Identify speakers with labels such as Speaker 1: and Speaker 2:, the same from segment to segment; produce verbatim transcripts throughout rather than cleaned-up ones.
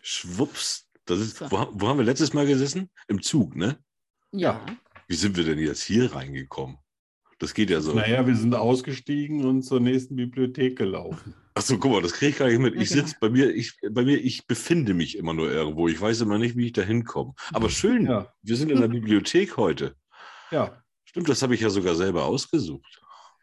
Speaker 1: Schwupps. Das ist, wo, wo haben wir letztes Mal gesessen? Im Zug, ne?
Speaker 2: Ja.
Speaker 1: Wie sind wir denn jetzt hier reingekommen? Das geht ja so.
Speaker 3: Naja, wir sind ausgestiegen und zur nächsten Bibliothek gelaufen.
Speaker 1: Achso, guck mal, das kriege ich gar nicht mit. Ich
Speaker 2: Ja, genau.
Speaker 1: sitze bei mir, ich, bei mir, ich befinde mich immer nur irgendwo. Ich weiß immer nicht, wie ich da hinkomme. Aber schön,
Speaker 3: Ja.
Speaker 1: wir sind in der Bibliothek heute.
Speaker 3: Ja.
Speaker 1: Stimmt, das habe ich ja sogar selber ausgesucht.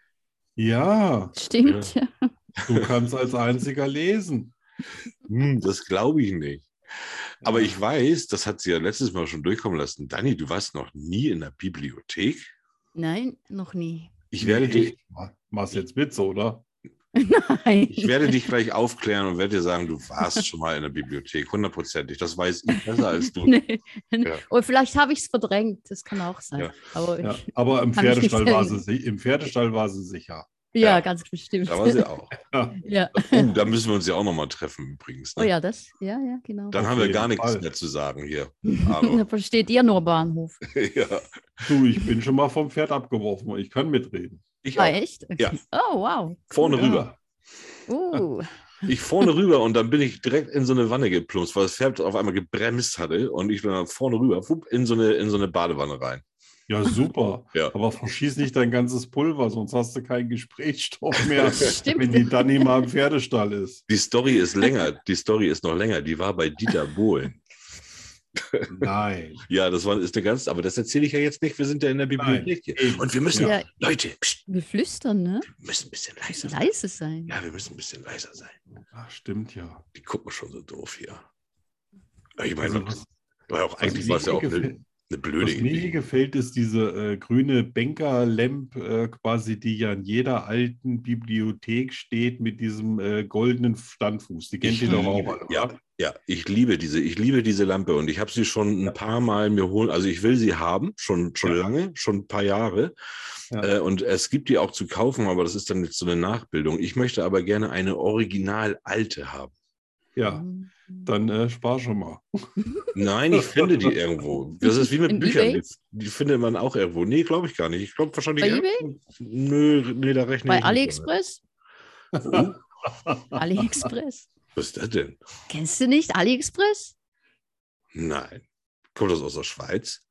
Speaker 3: Ja,
Speaker 2: Stimmt, ja.
Speaker 3: du kannst als einziger lesen.
Speaker 1: Hm, das glaube ich nicht. Aber
Speaker 3: Ja.
Speaker 1: ich weiß, das hat sie ja letztes Mal schon durchkommen lassen. Dani, du warst noch nie in der Bibliothek?
Speaker 2: Nein, noch nie.
Speaker 1: Ich werde, dich,
Speaker 3: Machst jetzt Witze, oder?
Speaker 2: Nein.
Speaker 1: ich werde dich gleich aufklären und werde dir sagen, du warst schon mal in der Bibliothek, hundertprozentig. Das weiß ich besser als du.
Speaker 2: Nee.
Speaker 1: Ja.
Speaker 2: Oder vielleicht habe ich es verdrängt, das kann auch sein.
Speaker 1: Ja.
Speaker 2: Aber
Speaker 3: Ja.
Speaker 2: ich,
Speaker 3: Aber im
Speaker 2: Kann ich nicht
Speaker 3: Pferdestall, war
Speaker 2: sagen.
Speaker 3: sie, si- im Pferdestall war sie sicher.
Speaker 2: ja,
Speaker 1: Ja.
Speaker 2: ganz bestimmt.
Speaker 1: Da war sie auch.
Speaker 3: Ja.
Speaker 2: ja.
Speaker 1: Oh, da müssen wir uns ja auch nochmal treffen übrigens.
Speaker 2: Oh
Speaker 1: Ne?
Speaker 2: ja, das, ja, ja, genau.
Speaker 1: Dann
Speaker 3: Auf
Speaker 1: haben wir
Speaker 3: jeden
Speaker 1: gar nichts
Speaker 3: Fall.
Speaker 1: mehr zu sagen hier.
Speaker 2: Da
Speaker 1: Arno.
Speaker 2: versteht ihr nur Bahnhof.
Speaker 1: Ja,
Speaker 3: Du, ich bin schon mal vom Pferd abgeworfen. Ich kann mitreden.
Speaker 1: ich
Speaker 2: Ah,
Speaker 1: auch.
Speaker 2: echt? Okay.
Speaker 1: Ja.
Speaker 2: Oh, wow.
Speaker 1: Vorne
Speaker 3: Ja.
Speaker 1: rüber.
Speaker 2: Uh.
Speaker 1: Ich vorne rüber und dann bin ich direkt in so eine Wanne geplumpst, weil das Pferd auf einmal gebremst hatte und ich bin dann vorne rüber wupp, in so eine, in so eine Badewanne rein.
Speaker 3: Ja, super.
Speaker 1: Ja.
Speaker 3: Aber verschieß nicht dein ganzes Pulver, sonst hast du keinen Gesprächsstoff mehr,
Speaker 2: Stimmt.
Speaker 3: wenn die Dani mal im Pferdestall ist.
Speaker 1: Die Story ist länger, die Story ist noch länger. Die war bei Dieter Bohlen.
Speaker 3: Nein.
Speaker 1: Ja, das war, ist eine ganz, aber das erzähle ich ja jetzt nicht. Wir sind ja in der Bibliothek hier.
Speaker 3: eben.
Speaker 1: Und wir müssen,
Speaker 2: Ja.
Speaker 1: Leute, pst,
Speaker 2: Wir flüstern, ne?
Speaker 1: wir müssen ein bisschen leiser sein.
Speaker 2: Leise sein.
Speaker 1: Ja, wir müssen ein bisschen leiser sein.
Speaker 3: Ach, stimmt ja.
Speaker 1: Die gucken schon so doof hier. Ja, ich meine,
Speaker 3: Also, was,
Speaker 1: war ja auch,
Speaker 3: was
Speaker 1: eigentlich
Speaker 3: mir
Speaker 1: war es ja auch
Speaker 3: gefällt-
Speaker 1: eine, eine blöde
Speaker 3: was mir hier
Speaker 1: Idee.
Speaker 3: gefällt, ist diese äh, grüne Banker-Lamp, äh, quasi, die ja in jeder alten Bibliothek steht mit diesem äh, goldenen Standfuß. Die kennt
Speaker 1: Ich
Speaker 3: ihr doch auch
Speaker 1: liebe,
Speaker 3: alle,
Speaker 1: ja,
Speaker 3: oder?
Speaker 1: ja, ich liebe diese, ich liebe diese Lampe und ich habe sie schon ein paar Mal mir holen, also ich will sie haben, schon, schon
Speaker 3: Ja.
Speaker 1: lange, schon ein paar Jahre.
Speaker 3: Ja.
Speaker 1: Äh, und es gibt die auch zu kaufen, aber das ist dann jetzt so eine Nachbildung. Ich möchte aber gerne eine original alte haben.
Speaker 3: Ja,
Speaker 2: Mhm.
Speaker 3: dann äh, spar schon mal.
Speaker 1: Nein, ich finde die irgendwo. Das ist wie mit
Speaker 2: In
Speaker 1: Büchern.
Speaker 2: eBay?
Speaker 1: Die, die findet man auch irgendwo. Nee, glaube ich gar nicht. Ich glaube wahrscheinlich.
Speaker 2: Bei
Speaker 1: irgendwo- Nö, nee, da rechne
Speaker 2: Bei
Speaker 1: ich nicht
Speaker 2: AliExpress?
Speaker 1: damit. Oh,
Speaker 2: AliExpress.
Speaker 1: was ist das denn?
Speaker 2: Kennst du nicht AliExpress?
Speaker 1: Nein. Kommt das aus der Schweiz?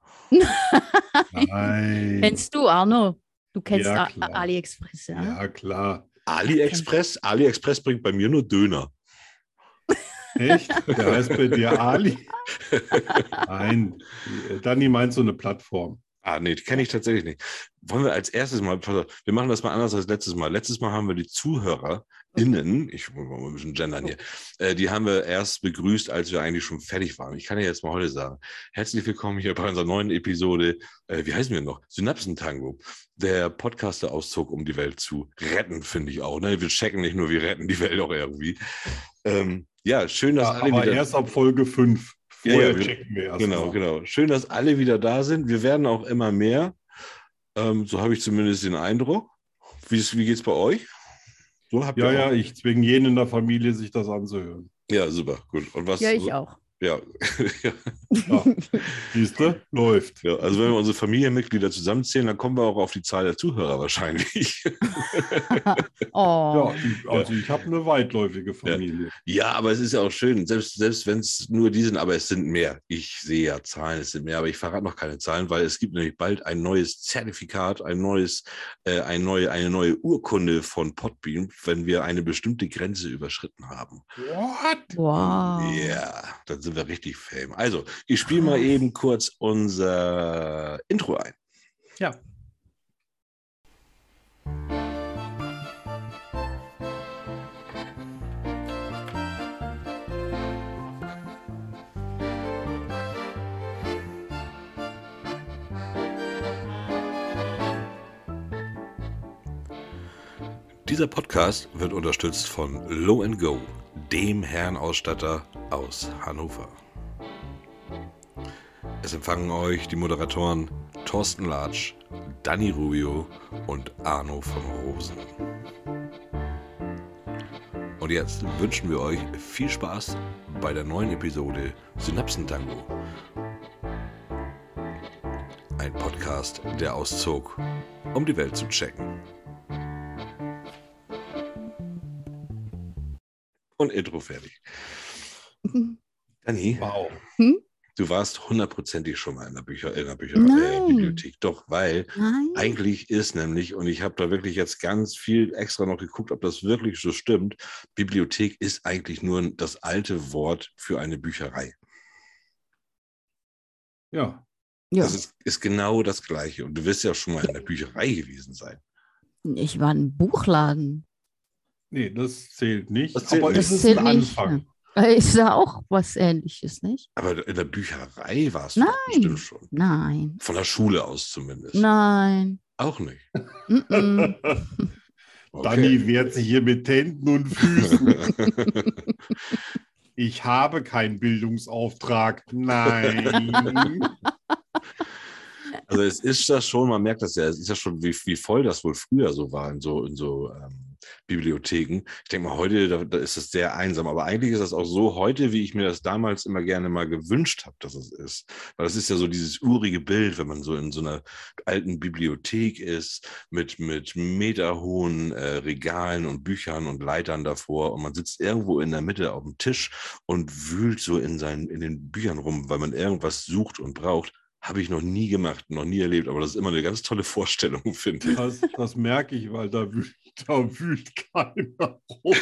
Speaker 3: Nein.
Speaker 2: Kennst du, Arno? Du kennst
Speaker 3: Ja,
Speaker 2: A-
Speaker 3: klar.
Speaker 2: AliExpress, ja?
Speaker 3: Ja, klar.
Speaker 1: AliExpress? AliExpress bringt bei mir nur Döner.
Speaker 3: Echt? Der heißt bei dir Ali? Nein. Die- Dani meint so eine Plattform.
Speaker 1: Ah, nee, die kenne ich tatsächlich nicht. Wollen wir als erstes mal, pass auf, wir machen das mal anders als letztes Mal. Letztes Mal haben wir die ZuhörerInnen, ich muss mal ein bisschen gendern hier, äh, die haben wir erst begrüßt, als wir eigentlich schon fertig waren. Ich kann ja jetzt mal heute sagen, herzlich willkommen hier bei unserer neuen Episode, äh, wie heißen wir noch? Synapsentango, der Podcaster-Auszug, um die Welt zu retten, finde ich auch. Ne? Wir checken nicht nur, wir retten die Welt auch irgendwie. Ähm, ja, schön, dass
Speaker 3: Ja,
Speaker 1: alle
Speaker 3: aber
Speaker 1: wieder...
Speaker 3: erst ab Folge fünf.
Speaker 1: Ja,
Speaker 3: Vorher
Speaker 1: ja, wir-
Speaker 3: checken wir erst
Speaker 1: Genau,
Speaker 3: mal.
Speaker 1: genau. Schön, dass alle wieder da sind. Wir werden auch immer mehr. Ähm, so habe ich zumindest den Eindruck. Wie, ist- wie geht es bei euch? So habt
Speaker 3: Ja,
Speaker 1: ihr
Speaker 3: ja,
Speaker 1: auch?
Speaker 3: ich zwinge jeden in der Familie, sich das anzuhören.
Speaker 1: Ja, super, gut. Und was?
Speaker 2: Ja, ich auch.
Speaker 1: Ja.
Speaker 3: Ja. Siehst du? Läuft.
Speaker 1: Ja, also wenn wir unsere Familienmitglieder zusammenzählen, dann kommen wir auch auf die Zahl der Zuhörer wahrscheinlich.
Speaker 2: Oh.
Speaker 3: Ja, ich, also ich habe eine weitläufige Familie.
Speaker 1: Ja, aber es ist ja auch schön, selbst, selbst wenn es nur die sind, aber es sind mehr. Ich sehe ja Zahlen, es sind mehr, aber ich verrate noch keine Zahlen, weil es gibt nämlich bald ein neues Zertifikat, ein neues, äh, ein neue, eine neue Urkunde von Podbean, wenn wir eine bestimmte Grenze überschritten haben.
Speaker 3: What?
Speaker 2: Wow.
Speaker 1: Ja, dann sind wir richtig fame. Also, ich spiele mal eben kurz unser Intro ein.
Speaker 3: Ja.
Speaker 1: Dieser Podcast wird unterstützt von Low and Go, dem Herrenausstatter aus Hannover. Es empfangen euch die Moderatoren Thorsten Latsch, Dani Rubio und Arno von Rosen. Und jetzt wünschen wir euch viel Spaß bei der neuen Episode Synapsentango. Ein Podcast, der auszog, um die Welt zu checken. Und Intro fertig. Dani,
Speaker 3: Wow.
Speaker 2: Hm?
Speaker 1: du warst hundertprozentig schon mal in der, Bücher, in der Bücherei,
Speaker 2: Nein.
Speaker 1: äh, Bibliothek. Doch, weil
Speaker 2: Nein.
Speaker 1: eigentlich ist nämlich, und ich habe da wirklich jetzt ganz viel extra noch geguckt, ob das wirklich so stimmt, Bibliothek ist eigentlich nur das alte Wort für eine Bücherei.
Speaker 3: Ja.
Speaker 2: Ja.
Speaker 1: Das ist, ist genau das Gleiche. Und du wirst ja schon mal in der Bücherei gewesen sein.
Speaker 2: Ich war ein Buchladen.
Speaker 3: Nee, das zählt nicht.
Speaker 1: Das zählt
Speaker 3: aber
Speaker 1: nicht.
Speaker 3: es
Speaker 2: Das
Speaker 3: ist
Speaker 2: zählt
Speaker 3: ein
Speaker 2: nicht.
Speaker 3: Anfang.
Speaker 2: Ist da auch was Ähnliches, nicht?
Speaker 1: Aber in der Bücherei warst du
Speaker 2: Nein.
Speaker 1: doch bestimmt schon.
Speaker 2: Nein.
Speaker 1: Von der Schule aus zumindest.
Speaker 2: Nein.
Speaker 1: Auch nicht.
Speaker 2: Mm-mm.
Speaker 3: Dani wehrt sich hier mit Händen und Füßen. Ich habe keinen Bildungsauftrag. Nein.
Speaker 1: Also es ist das schon, man merkt das ja, es ist ja schon, wie, wie voll das wohl früher so war in so, in so ähm, Bibliotheken. Ich denke mal, heute da, da ist es sehr einsam, aber eigentlich ist das auch so heute, wie ich mir das damals immer gerne mal gewünscht habe, dass es ist. Weil das ist ja so dieses urige Bild, wenn man so in so einer alten Bibliothek ist, mit, mit meterhohen äh, Regalen und Büchern und Leitern davor und man sitzt irgendwo in der Mitte auf dem Tisch und wühlt so in, seinen, in den Büchern rum, weil man irgendwas sucht und braucht. Habe ich noch nie gemacht, noch nie erlebt, aber das ist immer eine ganz tolle Vorstellung, finde ich.
Speaker 3: Das, das merke ich, weil da wühlt, da wühlt keiner rum.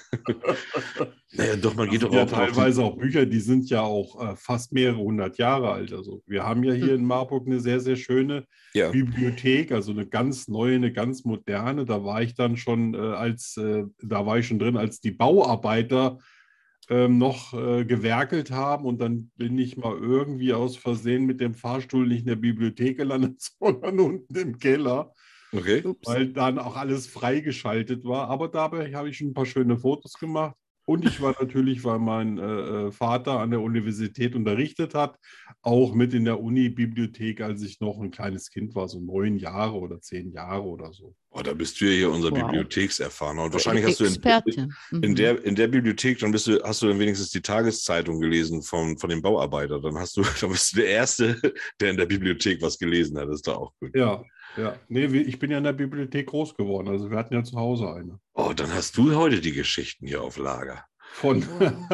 Speaker 1: Naja, doch, man
Speaker 3: Das
Speaker 1: geht
Speaker 3: sind
Speaker 1: doch
Speaker 3: ja
Speaker 1: auch auf
Speaker 3: teilweise auch Bücher, die sind ja auch äh, fast mehrere hundert Jahre alt. Also wir haben ja hier in Marburg eine sehr, sehr schöne
Speaker 1: Ja.
Speaker 3: Bibliothek, also eine ganz neue, eine ganz moderne. Da war ich dann schon äh, als, äh, da war ich schon drin, als die Bauarbeiter ähm, noch äh, gewerkelt haben und dann bin ich mal irgendwie aus Versehen mit dem Fahrstuhl nicht in der Bibliothek gelandet, sondern unten im Keller,
Speaker 1: Okay.
Speaker 2: Ups.
Speaker 3: weil dann auch alles freigeschaltet war. Aber dabei habe ich schon ein paar schöne Fotos gemacht. Und ich war natürlich, weil mein äh, Vater an der Universität unterrichtet hat, auch mit in der Uni-Bibliothek, als ich noch ein kleines Kind war, so neun Jahre oder zehn Jahre oder so.
Speaker 1: Oh, da bist du ja hier unser
Speaker 2: Wow.
Speaker 1: Bibliothekserfahrener. Und wahrscheinlich hast du in,
Speaker 2: Experte.
Speaker 1: in,
Speaker 2: Mhm.
Speaker 1: der, in der Bibliothek, dann bist du, hast du dann wenigstens die Tageszeitung gelesen von, von dem Bauarbeiter. Dann hast du, dann bist du der Erste, der in der Bibliothek was gelesen hat. Das ist doch auch gut.
Speaker 3: Ja, ja. Nee, wir- ich bin ja in der Bibliothek groß geworden. Also wir hatten ja zu Hause eine.
Speaker 1: Oh, dann hast du heute die Geschichten hier auf Lager.
Speaker 3: Von,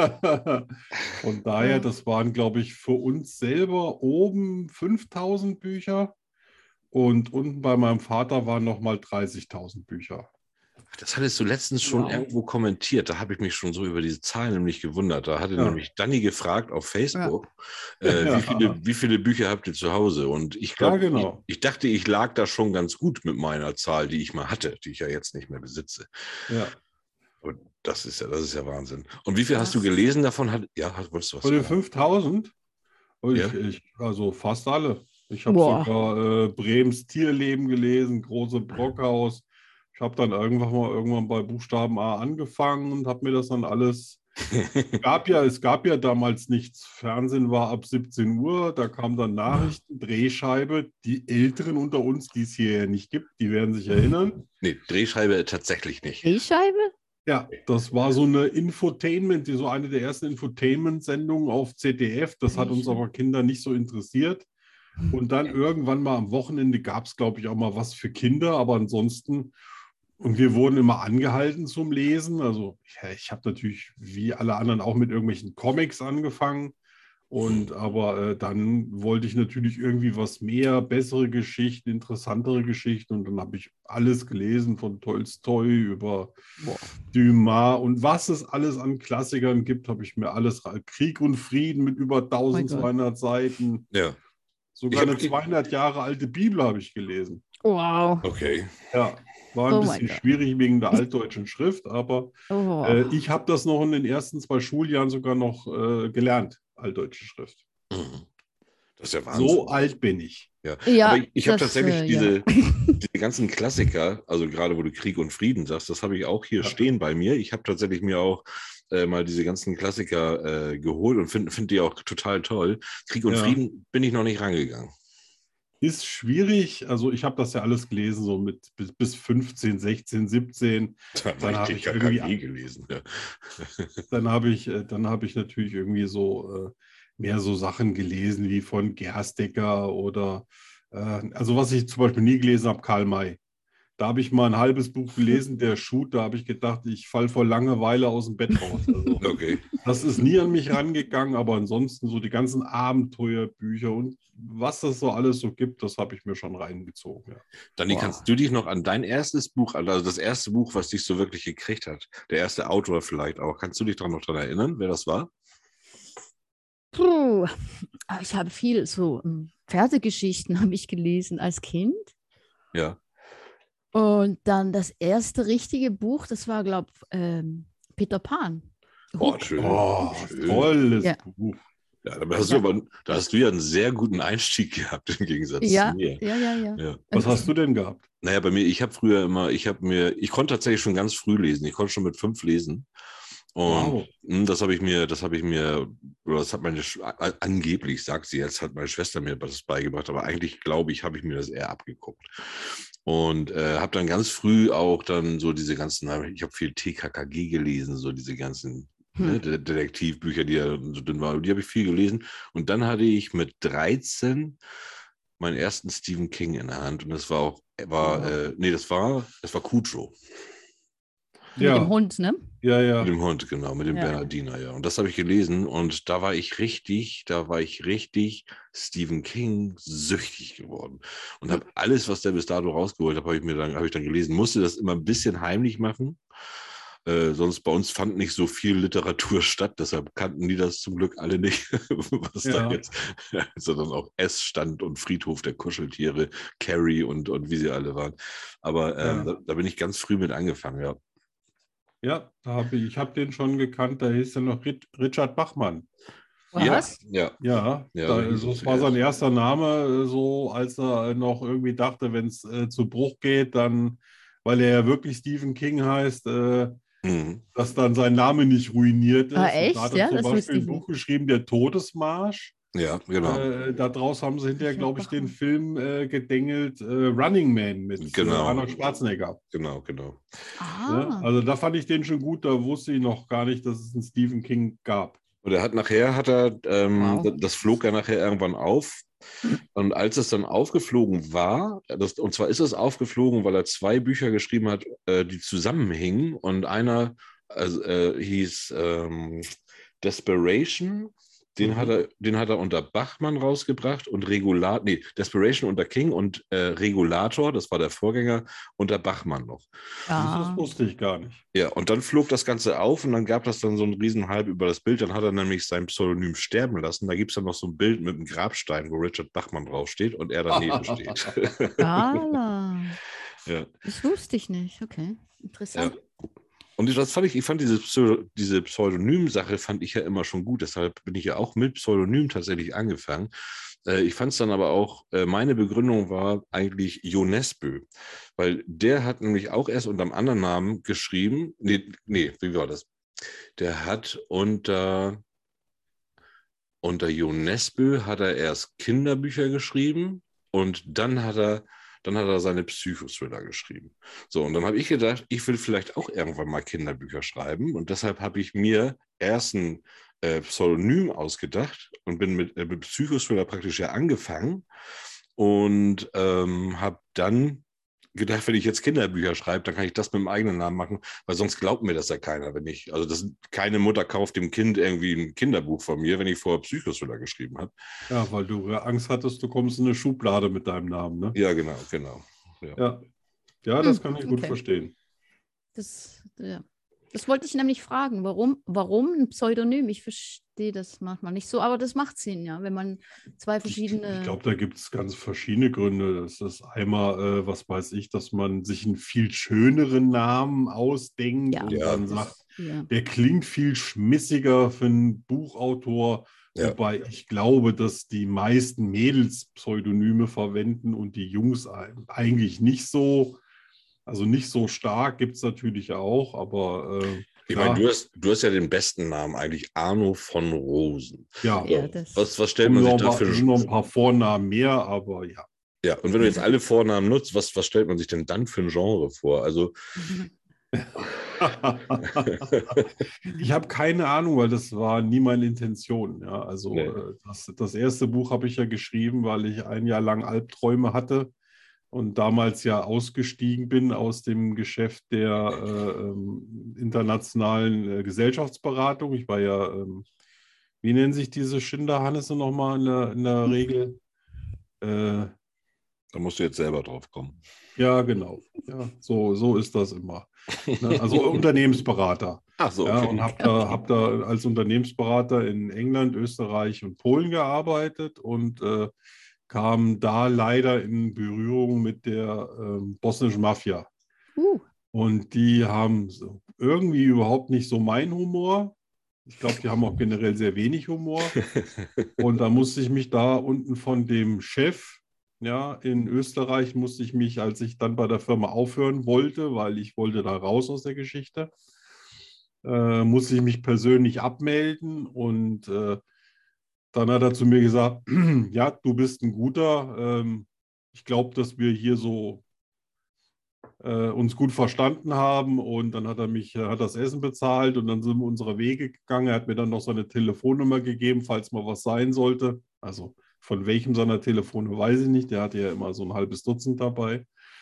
Speaker 3: von daher, das waren, glaube ich, für uns selber oben fünftausend Bücher und unten bei meinem Vater waren nochmal dreißigtausend Bücher.
Speaker 1: Das hattest du letztens schon
Speaker 2: Wow.
Speaker 1: irgendwo kommentiert. Da habe ich mich schon so über diese Zahlen nämlich gewundert. Da hatte
Speaker 3: Ja.
Speaker 1: nämlich Danny gefragt auf Facebook,
Speaker 3: Ja.
Speaker 1: äh,
Speaker 3: Ja.
Speaker 1: wie, viele, wie viele Bücher habt ihr zu Hause? Und ich glaube,
Speaker 3: Ja, genau.
Speaker 1: ich, ich dachte, ich lag da schon ganz gut mit meiner Zahl, die ich mal hatte, die ich ja jetzt nicht mehr besitze.
Speaker 3: Ja.
Speaker 1: Und das ist ja, das ist ja Wahnsinn. Und wie viel hast du
Speaker 2: Was?
Speaker 1: gelesen davon? Hat, ja, hast- wolltest du was
Speaker 3: Von den
Speaker 1: sagen?
Speaker 3: fünftausend? Und
Speaker 1: Ja.
Speaker 3: ich, ich, also fast alle. Ich habe
Speaker 2: Boah.
Speaker 3: sogar äh, Brems Tierleben gelesen, Große Brockhaus. Ich habe dann irgendwann mal irgendwann bei Buchstaben A angefangen und habe mir das dann alles. Gab ja, es gab ja damals nichts. Fernsehen war ab siebzehn Uhr, da kam dann Nachrichten, Drehscheibe. Die Älteren unter uns, die es hier ja nicht gibt, die werden sich erinnern.
Speaker 1: Nee, Drehscheibe tatsächlich nicht.
Speaker 2: Drehscheibe?
Speaker 3: Ja, das war so eine Infotainment, die- so eine der ersten Infotainment-Sendungen auf Z D F. Das hat uns aber Kinder nicht so interessiert. Und dann irgendwann mal am Wochenende gab es, glaube ich, auch mal was für Kinder, aber ansonsten, und wir wurden immer angehalten zum Lesen. Also ja, ich habe natürlich wie alle anderen auch mit irgendwelchen Comics angefangen. Und aber äh, dann wollte ich natürlich irgendwie was mehr, bessere Geschichten, interessantere Geschichten. Und dann habe ich alles gelesen, von Tolstoi über
Speaker 2: Boah.
Speaker 3: Dumas und was es alles an Klassikern gibt, habe ich mir alles. Krieg und Frieden mit über eintausendzweihundert Seiten.
Speaker 1: Ja,
Speaker 3: Sogar
Speaker 1: Ich hab-
Speaker 3: eine zweihundert Jahre alte Bibel habe ich gelesen.
Speaker 2: Wow.
Speaker 1: okay.
Speaker 3: Ja, war ein
Speaker 2: Oh mein
Speaker 3: bisschen
Speaker 2: Gott.
Speaker 3: schwierig wegen der altdeutschen Schrift, aber
Speaker 2: Oh.
Speaker 3: äh, ich habe das noch in den ersten zwei Schuljahren sogar noch äh, gelernt, altdeutsche Schrift.
Speaker 1: Mhm. Das ist ja Wahnsinn.
Speaker 3: So alt bin ich.
Speaker 1: Ja.
Speaker 2: Ja,
Speaker 1: Aber ich, ich habe
Speaker 2: das,
Speaker 1: tatsächlich
Speaker 2: äh,
Speaker 1: diese,
Speaker 2: ja.
Speaker 1: diese ganzen Klassiker, also gerade wo du Krieg und Frieden sagst, das habe ich auch hier
Speaker 3: Ja.
Speaker 1: stehen bei mir. Ich habe tatsächlich mir auch äh, mal diese ganzen Klassiker äh, geholt und finde find die auch total toll. Krieg und
Speaker 3: Ja.
Speaker 1: Frieden bin ich noch nicht rangegangen.
Speaker 3: Ist schwierig, also ich habe das ja alles gelesen, so mit bis, bis fünfzehn, sechzehn, siebzehn.
Speaker 1: Da
Speaker 3: Dann
Speaker 1: habe
Speaker 3: habe
Speaker 1: ich
Speaker 3: ich
Speaker 1: gar
Speaker 3: irgendwie-
Speaker 1: K G gelesen. Ja.
Speaker 3: Dann habe ich, äh, dann habe ich natürlich irgendwie so äh, mehr so Sachen gelesen wie von Gerstecker oder äh, also was ich zum Beispiel nie gelesen habe, Karl May. Da habe ich mal ein halbes Buch gelesen, der Shoot, da habe ich gedacht, ich falle vor Langeweile aus dem Bett raus. Also,
Speaker 1: Okay.
Speaker 3: das ist nie an mich rangegangen, aber ansonsten so die ganzen Abenteuerbücher und was das so alles so gibt, das habe ich mir schon reingezogen. Ja.
Speaker 1: Dani,
Speaker 2: Boah.
Speaker 1: kannst du dich noch an dein erstes Buch, also das erste Buch, was dich so wirklich gekriegt hat, der erste Autor vielleicht auch, kannst du dich daran noch dran erinnern, wer das war?
Speaker 2: Puh. Aber ich habe viel so ähm, Pferdegeschichten habe ich gelesen als Kind.
Speaker 1: Ja.
Speaker 2: Und dann das erste richtige Buch, das war, glaube ich, ähm, Peter Pan.
Speaker 1: Oh,
Speaker 2: Hook.
Speaker 1: schön.
Speaker 3: Oh,
Speaker 1: schön.
Speaker 3: tolles
Speaker 2: Ja.
Speaker 3: Buch.
Speaker 1: Ja, da hast,
Speaker 2: Ja.
Speaker 1: Du aber, da hast du ja einen sehr guten Einstieg gehabt im Gegensatz
Speaker 2: Ja,
Speaker 1: zu mir.
Speaker 2: ja, ja, ja.
Speaker 1: Ja.
Speaker 3: Was hast du denn gehabt?
Speaker 1: Naja, bei mir, ich habe früher immer, ich habe mir, ich konnte tatsächlich schon ganz früh lesen. Ich konnte schon mit fünf lesen. Und
Speaker 3: Wow.
Speaker 1: mh, das habe ich mir, das habe ich mir, oder das hat meine, Sch- a- angeblich, sagt sie jetzt, hat meine Schwester mir das beigebracht, aber eigentlich glaube ich, habe ich mir das eher abgeguckt. Und äh, habe dann ganz früh auch dann so diese ganzen, ich habe viel T K K G gelesen, so diese ganzen ne,
Speaker 2: Hm.
Speaker 1: De- Detektivbücher, die ja so dünn waren, die habe ich viel gelesen. Und dann hatte ich mit dreizehn meinen ersten Stephen King in der Hand und das war auch, war,
Speaker 3: Wow.
Speaker 1: äh, nee, das war, das war Cujo.
Speaker 2: Mit
Speaker 3: Ja.
Speaker 2: dem Hund, ne?
Speaker 3: Ja,
Speaker 1: Mit
Speaker 3: ja.
Speaker 1: dem Hund, genau, mit dem
Speaker 2: Ja.
Speaker 1: Bernardiner, ja. Und das habe ich gelesen und da war ich richtig, da war ich richtig Stephen King süchtig geworden. Und habe alles, was der bis dato rausgeholt hat, habe ich mir dann, habe ich dann gelesen. Musste das immer ein bisschen heimlich machen. Äh, sonst bei uns fand nicht so viel Literatur statt, deshalb kannten die das zum Glück alle nicht, was da
Speaker 3: Ja.
Speaker 1: jetzt, sondern auch Essstand und Friedhof der Kuscheltiere, Carrie und, und wie sie alle waren. Aber ähm,
Speaker 3: Ja.
Speaker 1: da, da bin ich ganz früh mit angefangen, ja.
Speaker 3: Ja, da habe ich, ich habe den schon gekannt, da hieß er noch Rit- Richard Bachmann.
Speaker 2: Was?
Speaker 1: Ja,
Speaker 3: Ja,
Speaker 1: Ja,
Speaker 3: da,
Speaker 1: so hieß
Speaker 3: also
Speaker 1: es
Speaker 3: das war sein
Speaker 1: zuerst.
Speaker 3: erster Name, äh, so als er noch irgendwie dachte, wenn es äh, zu Bruch geht, dann, weil er ja wirklich Stephen King heißt, äh,
Speaker 1: ja. Mhm.
Speaker 3: dass dann sein Name nicht ruiniert
Speaker 2: Ah,
Speaker 3: ist. Und da
Speaker 2: echt?
Speaker 3: hat er
Speaker 2: Ja,
Speaker 3: zum
Speaker 2: das wusste
Speaker 3: Beispiel
Speaker 2: ich
Speaker 3: ein Buch
Speaker 2: nicht.
Speaker 3: geschrieben, Der Todesmarsch.
Speaker 1: Ja, genau.
Speaker 3: Äh, daraus haben sie hinterher,
Speaker 2: Richard
Speaker 3: glaube ich, den
Speaker 2: Bachmann.
Speaker 3: Film äh, gedengelt, äh, Running Man mit äh,
Speaker 1: Genau.
Speaker 3: Arnold Schwarzenegger.
Speaker 1: Genau, genau.
Speaker 3: Ja,
Speaker 2: Ah,
Speaker 3: also da fand ich den schon gut, da wusste ich noch gar nicht, dass es einen Stephen King gab.
Speaker 1: Und er hat nachher, hat er, ähm,
Speaker 2: wow.
Speaker 1: das flog er nachher irgendwann auf. Und als es dann aufgeflogen war, das, und zwar ist es aufgeflogen, weil er zwei Bücher geschrieben hat, äh, die zusammenhingen. Und einer also, äh, hieß ähm, Desperation. Den,
Speaker 3: Mhm.
Speaker 1: hat er, den hat er unter Bachmann rausgebracht und Regulator, nee, Desperation unter King und äh, Regulator, das war der Vorgänger, unter Bachmann noch.
Speaker 3: Das
Speaker 2: Ja.
Speaker 3: wusste ich gar nicht.
Speaker 1: Ja, und dann flog das Ganze auf und dann gab das dann so einen riesen Hype über das Bild. Dann hat er nämlich sein Pseudonym sterben lassen. Da gibt es dann noch so ein Bild mit einem Grabstein, wo Richard Bachmann draufsteht und er daneben steht.
Speaker 2: Gala.
Speaker 1: Ja,
Speaker 2: Das wusste ich nicht. Okay,
Speaker 1: ja.
Speaker 2: interessant.
Speaker 1: Und das fand ich, ich fand diese, Pseudo, diese Pseudonym-Sache fand ich ja immer schon gut. Deshalb bin ich ja auch mit Pseudonym tatsächlich angefangen. Äh, ich fand es dann aber auch, äh, meine Begründung war eigentlich Jo Nesbø, weil der hat nämlich auch erst unter einem anderen Namen geschrieben. Nee, nee, wie war das? Der hat unter, unter Jo Nesbø hat er erst Kinderbücher geschrieben und dann hat er Dann hat er seine Psychothriller geschrieben. So, und dann habe ich gedacht, ich will vielleicht auch irgendwann mal Kinderbücher schreiben. Und deshalb habe ich mir erst ein äh, Pseudonym ausgedacht und bin mit, äh, mit Psychothriller praktisch ja angefangen und ähm, habe dann gedacht, wenn ich jetzt Kinderbücher schreibe, dann kann ich das mit dem eigenen Namen machen, weil sonst glaubt mir das ja keiner, wenn ich, also das, keine Mutter kauft dem Kind irgendwie ein Kinderbuch von mir, wenn ich vorher Psychothriller geschrieben habe.
Speaker 3: Ja, weil du Angst hattest, du kommst in eine Schublade mit deinem Namen, ne?
Speaker 1: Ja, genau, genau. Ja.
Speaker 3: Ja, ja, das
Speaker 2: Hm,
Speaker 3: kann ich gut
Speaker 2: okay.
Speaker 3: verstehen.
Speaker 2: Das, ja. Das wollte ich nämlich fragen. Warum, warum ein Pseudonym? Ich verstehe das manchmal nicht so, aber das macht Sinn, ja, wenn man zwei verschiedene.
Speaker 3: Ich glaube, da gibt es ganz verschiedene Gründe. Das ist einmal, äh, was weiß ich, dass man sich einen viel schöneren Namen ausdenkt
Speaker 2: Ja,
Speaker 3: und
Speaker 1: Ja,
Speaker 3: dann
Speaker 2: das-
Speaker 3: sagt,
Speaker 2: ja.
Speaker 3: der klingt viel schmissiger für einen Buchautor.
Speaker 1: Ja.
Speaker 3: Wobei ich glaube, dass die meisten Mädels Pseudonyme verwenden und die Jungs ein- eigentlich nicht so. Also nicht so stark gibt es natürlich auch, aber äh,
Speaker 1: Ich
Speaker 3: klar,
Speaker 1: meine, du hast, du hast ja den besten Namen eigentlich, Arno von Rosen.
Speaker 3: ja,
Speaker 2: Ja,
Speaker 1: So,
Speaker 2: das-
Speaker 1: was, was stellt
Speaker 3: kommen
Speaker 1: man sich
Speaker 3: noch,
Speaker 1: da
Speaker 3: ein paar,
Speaker 1: für
Speaker 3: sind noch ein paar Vornamen mehr, aber ja.
Speaker 1: Ja, und wenn du jetzt alle Vornamen nutzt, was, was stellt man sich denn dann für ein Genre vor? Also,
Speaker 3: Ich habe keine Ahnung, weil das war nie meine Intention. Ja, also
Speaker 1: Nee.
Speaker 3: äh, das, das erste Buch habe ich ja geschrieben, weil ich ein Jahr lang Albträume hatte und damals ja ausgestiegen bin aus dem Geschäft der äh, ähm, internationalen äh, Gesellschaftsberatung. Ich war ja, ähm, wie nennen sich diese Schinderhannisse nochmal in der, in der Regel? Äh,
Speaker 1: Da musst du jetzt selber drauf kommen.
Speaker 3: ja, genau. Ja, so, so ist das immer. Ne? Also Unternehmensberater.
Speaker 1: Ach so,
Speaker 3: Ja,
Speaker 1: okay.
Speaker 3: und habe da, hab da als Unternehmensberater in England, Österreich und Polen gearbeitet und äh, kam da leider in Berührung mit der ähm, bosnischen Mafia.
Speaker 2: Uh,
Speaker 3: Und die haben so irgendwie überhaupt nicht so meinen Humor. Ich glaube, die haben auch generell sehr wenig Humor. Und da musste ich mich da unten von dem Chef, ja, in Österreich musste ich mich, als ich dann bei der Firma aufhören wollte, weil ich wollte da raus aus der Geschichte, äh, musste ich mich persönlich abmelden. Und äh, dann hat er zu mir gesagt, ja, du bist ein guter. Ähm, ich glaube, dass wir hier so äh, uns gut verstanden haben, und dann hat er mich, äh, hat das Essen bezahlt und dann sind wir unsere Wege gegangen. Er hat mir dann noch seine Telefonnummer gegeben, falls mal was sein sollte. Also von welchem seiner Telefone weiß ich nicht. Der hatte ja immer so ein halbes Dutzend dabei.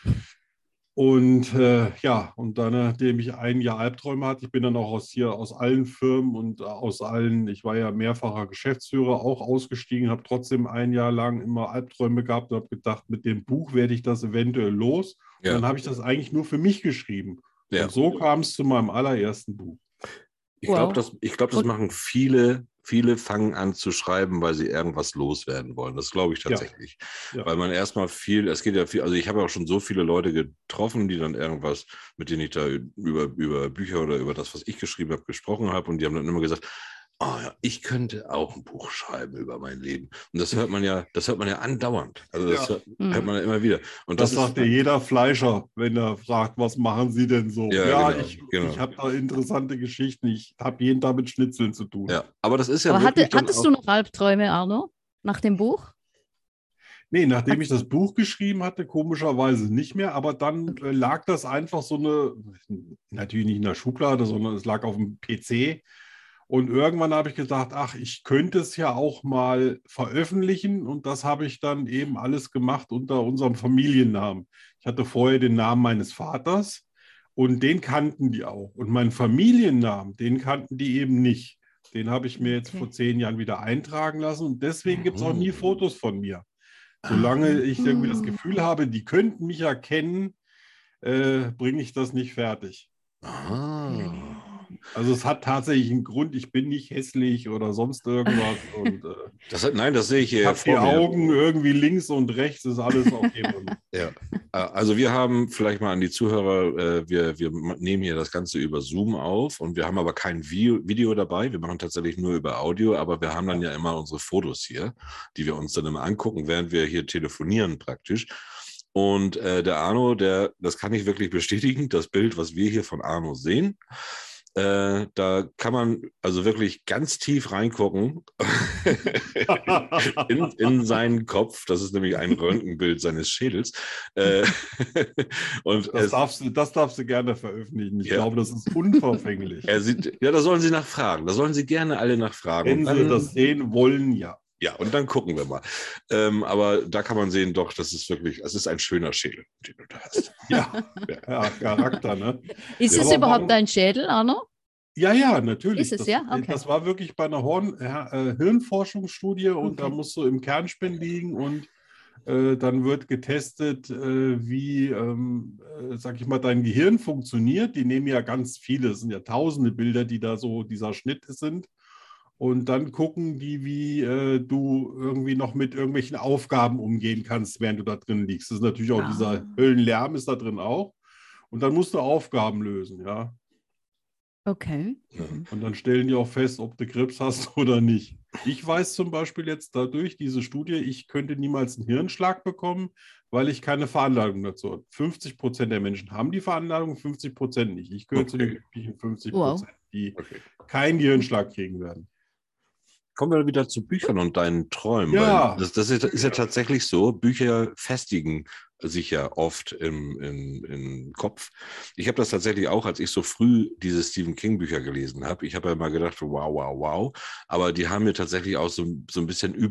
Speaker 3: Und äh, ja, und dann, nachdem ich ein Jahr Albträume hatte, ich bin dann auch aus hier aus allen Firmen und aus allen, ich war ja mehrfacher Geschäftsführer, auch ausgestiegen, habe trotzdem ein Jahr lang immer Albträume gehabt und habe gedacht, mit dem Buch werde ich das eventuell los. Und
Speaker 1: Ja.
Speaker 3: dann habe ich das eigentlich nur für mich geschrieben.
Speaker 1: Ja.
Speaker 3: Und so kam es zu meinem allerersten Buch.
Speaker 1: Ich
Speaker 2: Wow.
Speaker 1: glaube, das, ich glaub, das
Speaker 2: Und-
Speaker 1: machen viele, viele fangen an zu schreiben, weil sie irgendwas loswerden wollen. Das glaube ich tatsächlich.
Speaker 3: Ja.
Speaker 1: Weil man erstmal viel, es geht ja viel, also ich habe auch schon so viele Leute getroffen, die dann irgendwas, mit denen ich da über, über Bücher oder über das, was ich geschrieben habe, gesprochen habe, und die haben dann immer gesagt, oh ja, ich könnte auch ein Buch schreiben über mein Leben. Und das hört man ja, das hört man ja andauernd. Also das
Speaker 3: Ja.
Speaker 1: hört, hört man ja immer wieder. Und
Speaker 3: Das,
Speaker 1: das,
Speaker 3: sagt ja
Speaker 1: ist,
Speaker 3: jeder Fleischer, wenn er fragt, was machen Sie denn so?
Speaker 1: Ja,
Speaker 3: Ja,
Speaker 1: genau,
Speaker 3: ich,
Speaker 1: genau.
Speaker 3: ich habe da interessante Geschichten. Ich habe jeden Tag mit Schnitzeln zu tun.
Speaker 1: ja, aber das ist ja
Speaker 2: aber
Speaker 1: wirklich
Speaker 2: hatte,
Speaker 1: dann
Speaker 2: hattest
Speaker 1: auch,
Speaker 2: du noch Albträume, Arno, nach dem Buch?
Speaker 3: Nee, nachdem ich das Buch geschrieben hatte, komischerweise nicht mehr, aber dann äh, lag das einfach so eine, natürlich nicht in der Schublade, sondern es lag auf dem P C. Und irgendwann habe ich gedacht, ach, ich könnte es ja auch mal veröffentlichen, und das habe ich dann eben alles gemacht unter unserem Familiennamen. Ich hatte vorher den Namen meines Vaters und den kannten die auch. Und meinen Familiennamen, den kannten die eben nicht. Den habe ich mir jetzt
Speaker 2: Okay.
Speaker 3: vor zehn Jahren wieder eintragen lassen, und deswegen gibt es auch nie
Speaker 1: Mhm.
Speaker 3: Fotos von mir. Solange ich irgendwie das
Speaker 2: Mhm.
Speaker 3: Gefühl habe, die könnten mich erkennen, äh, bringe ich das nicht fertig.
Speaker 1: Ah.
Speaker 3: Also es hat tatsächlich einen Grund, ich bin nicht hässlich oder sonst irgendwas. Und äh,
Speaker 1: Das hat, nein, das sehe ich
Speaker 3: ich
Speaker 1: hier
Speaker 3: habe die
Speaker 1: vor mir.
Speaker 3: Augen irgendwie links und rechts, ist alles okay. bei mir.
Speaker 1: Ja. Also wir haben vielleicht mal an die Zuhörer, äh, wir, wir nehmen hier das Ganze über Zoom auf, und wir haben aber kein Video, Video dabei. Wir machen tatsächlich nur über Audio, aber wir haben dann ja immer unsere Fotos hier, die wir uns dann immer angucken, während wir hier telefonieren praktisch. Und äh, der Arno, der, das kann ich wirklich bestätigen, das Bild, was wir hier von Arno sehen, äh, da kann man also wirklich ganz tief reingucken in, in seinen Kopf. Das ist nämlich ein Röntgenbild seines Schädels. Äh, und
Speaker 3: Das
Speaker 1: es,
Speaker 3: darfst du, das darfst du gerne veröffentlichen. Ich
Speaker 1: Ja.
Speaker 3: glaube, das ist unverfänglich.
Speaker 1: er sieht, ja, da sollen Sie nachfragen. Da sollen Sie gerne alle nachfragen.
Speaker 3: Wenn
Speaker 1: Und
Speaker 3: Sie
Speaker 1: dann,
Speaker 3: das sehen wollen, ja.
Speaker 1: ja, und dann gucken wir mal. Ähm, aber da kann man sehen, doch, das ist wirklich, es ist ein schöner Schädel, den du da hast.
Speaker 3: Ja,
Speaker 1: Ja.
Speaker 3: ja, Charakter, ne?
Speaker 2: Ist
Speaker 3: Ja,
Speaker 2: es
Speaker 3: aber
Speaker 2: überhaupt
Speaker 3: warum-
Speaker 2: ein Schädel, Arno?
Speaker 3: Ja, ja, natürlich.
Speaker 2: Ist es,
Speaker 3: das,
Speaker 2: ja? Okay.
Speaker 3: das war wirklich bei einer Horn, äh, Hirnforschungsstudie, und da
Speaker 2: Okay.
Speaker 3: musst du im Kernspin liegen, und äh, dann wird getestet, äh, wie, ähm, äh, sag ich mal, dein Gehirn funktioniert. Die nehmen ja ganz viele, es sind ja tausende Bilder, die da so dieser Schnitt sind. Und dann gucken die, wie äh, du irgendwie noch mit irgendwelchen Aufgaben umgehen kannst, während du da drin liegst. Das ist natürlich auch
Speaker 2: Ah.
Speaker 3: dieser Höllenlärm ist da drin auch. Und dann musst du Aufgaben lösen, ja.
Speaker 2: Okay.
Speaker 1: Ja.
Speaker 3: Und dann stellen die auch fest, ob du Krebs hast oder nicht. Ich weiß zum Beispiel jetzt dadurch, diese Studie, ich könnte niemals einen Hirnschlag bekommen, weil ich keine Veranlagung dazu habe. fünfzig Prozent der Menschen haben die Veranlagung, fünfzig Prozent nicht. Ich gehöre zu den
Speaker 1: Okay.
Speaker 3: glücklichen fünfzig Prozent,
Speaker 2: Wow.
Speaker 3: die
Speaker 1: Okay.
Speaker 3: keinen Gehirnschlag kriegen werden.
Speaker 1: Kommen wir wieder zu Büchern und deinen Träumen.
Speaker 3: Ja.
Speaker 1: Weil das, das ist, ist ja tatsächlich so, Bücher festigen sich ja oft im, im, im Kopf. Ich habe das tatsächlich auch, als ich so früh diese Stephen King Bücher gelesen habe. Ich habe ja mal gedacht, wow, wow, wow. Aber die haben mir tatsächlich auch so, so ein bisschen übel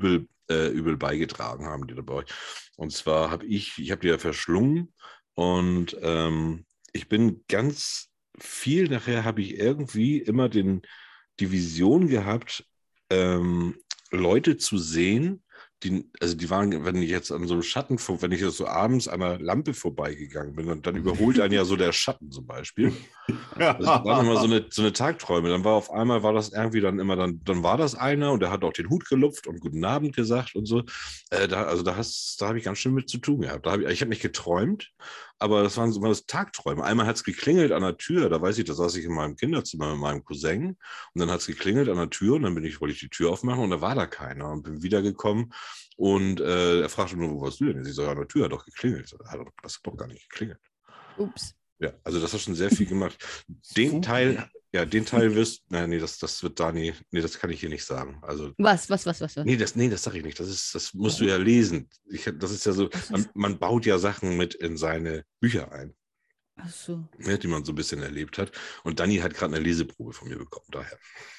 Speaker 1: äh, übel beigetragen haben, die dabei. Und zwar habe ich, ich habe die ja verschlungen und ähm, ich bin ganz viel, nachher habe ich irgendwie immer den, die Vision gehabt, ähm, Leute zu sehen, die, also die waren, wenn ich jetzt an so einem Schatten, wenn ich jetzt so abends an einer Lampe vorbeigegangen bin, und dann überholt einen ja so der Schatten zum Beispiel. Das waren immer so eine, so eine Tagträume. Dann war auf einmal, war das irgendwie dann immer, dann, dann war das einer und der hat auch den Hut gelupft und guten Abend gesagt und so. Äh, da, also da, hast, da habe ich ganz schön mit zu tun gehabt. Da hab ich ich habe nicht geträumt, aber das waren so immer das Tagträume. Einmal hat es geklingelt an der Tür, da weiß ich, da saß ich in meinem Kinderzimmer mit meinem Cousin und dann hat es geklingelt an der Tür und dann bin ich, wollte ich die Tür aufmachen und da war da keiner und bin wiedergekommen und äh, er fragte nur, wo warst du denn? Ich sage, an der Tür hat doch geklingelt. Das hat doch gar nicht geklingelt.
Speaker 2: Ups.
Speaker 1: Ja, also das hat schon sehr viel gemacht. Den Teil, ja, den Teil wirst, nein, nee, das, das wird Dani, nee, das kann ich hier nicht sagen. Also,
Speaker 2: Was, was, was, was? was?
Speaker 1: nee, das, nee, das sage ich nicht. Das ist, das musst du ja lesen. Ich, das ist ja so, man, man baut ja Sachen mit in seine Bücher ein,
Speaker 2: Ach so.
Speaker 1: ne, die man so ein bisschen erlebt hat. Und Dani hat gerade eine Leseprobe von mir bekommen, daher.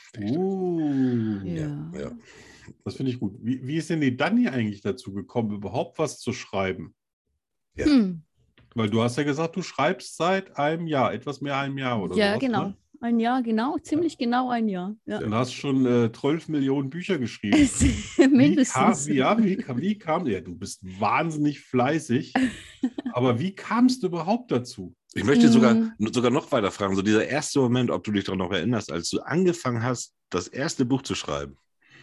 Speaker 3: Uh,
Speaker 2: Ja.
Speaker 1: Ja.
Speaker 3: das finde ich gut. Wie, wie ist denn die Dani eigentlich dazu gekommen, überhaupt was zu schreiben?
Speaker 1: Ja.
Speaker 2: Hm.
Speaker 3: Weil du hast ja gesagt, du schreibst seit einem Jahr, etwas mehr einem Jahr oder
Speaker 2: Ja,
Speaker 3: sowas,
Speaker 2: genau.
Speaker 3: Ne?
Speaker 2: Ein Jahr, genau. Ziemlich genau ein Jahr. Ja.
Speaker 3: Dann hast du schon äh, zwölf Millionen Bücher geschrieben.
Speaker 2: Mindestens.
Speaker 3: Wie kam, wie, ja, wie, wie kam, ja, du bist wahnsinnig fleißig, aber wie kamst du überhaupt dazu?
Speaker 1: Ich möchte
Speaker 2: Mm.
Speaker 1: sogar, sogar noch weiter fragen, so dieser erste Moment, ob du dich daran noch erinnerst, als du angefangen hast, das erste Buch zu schreiben.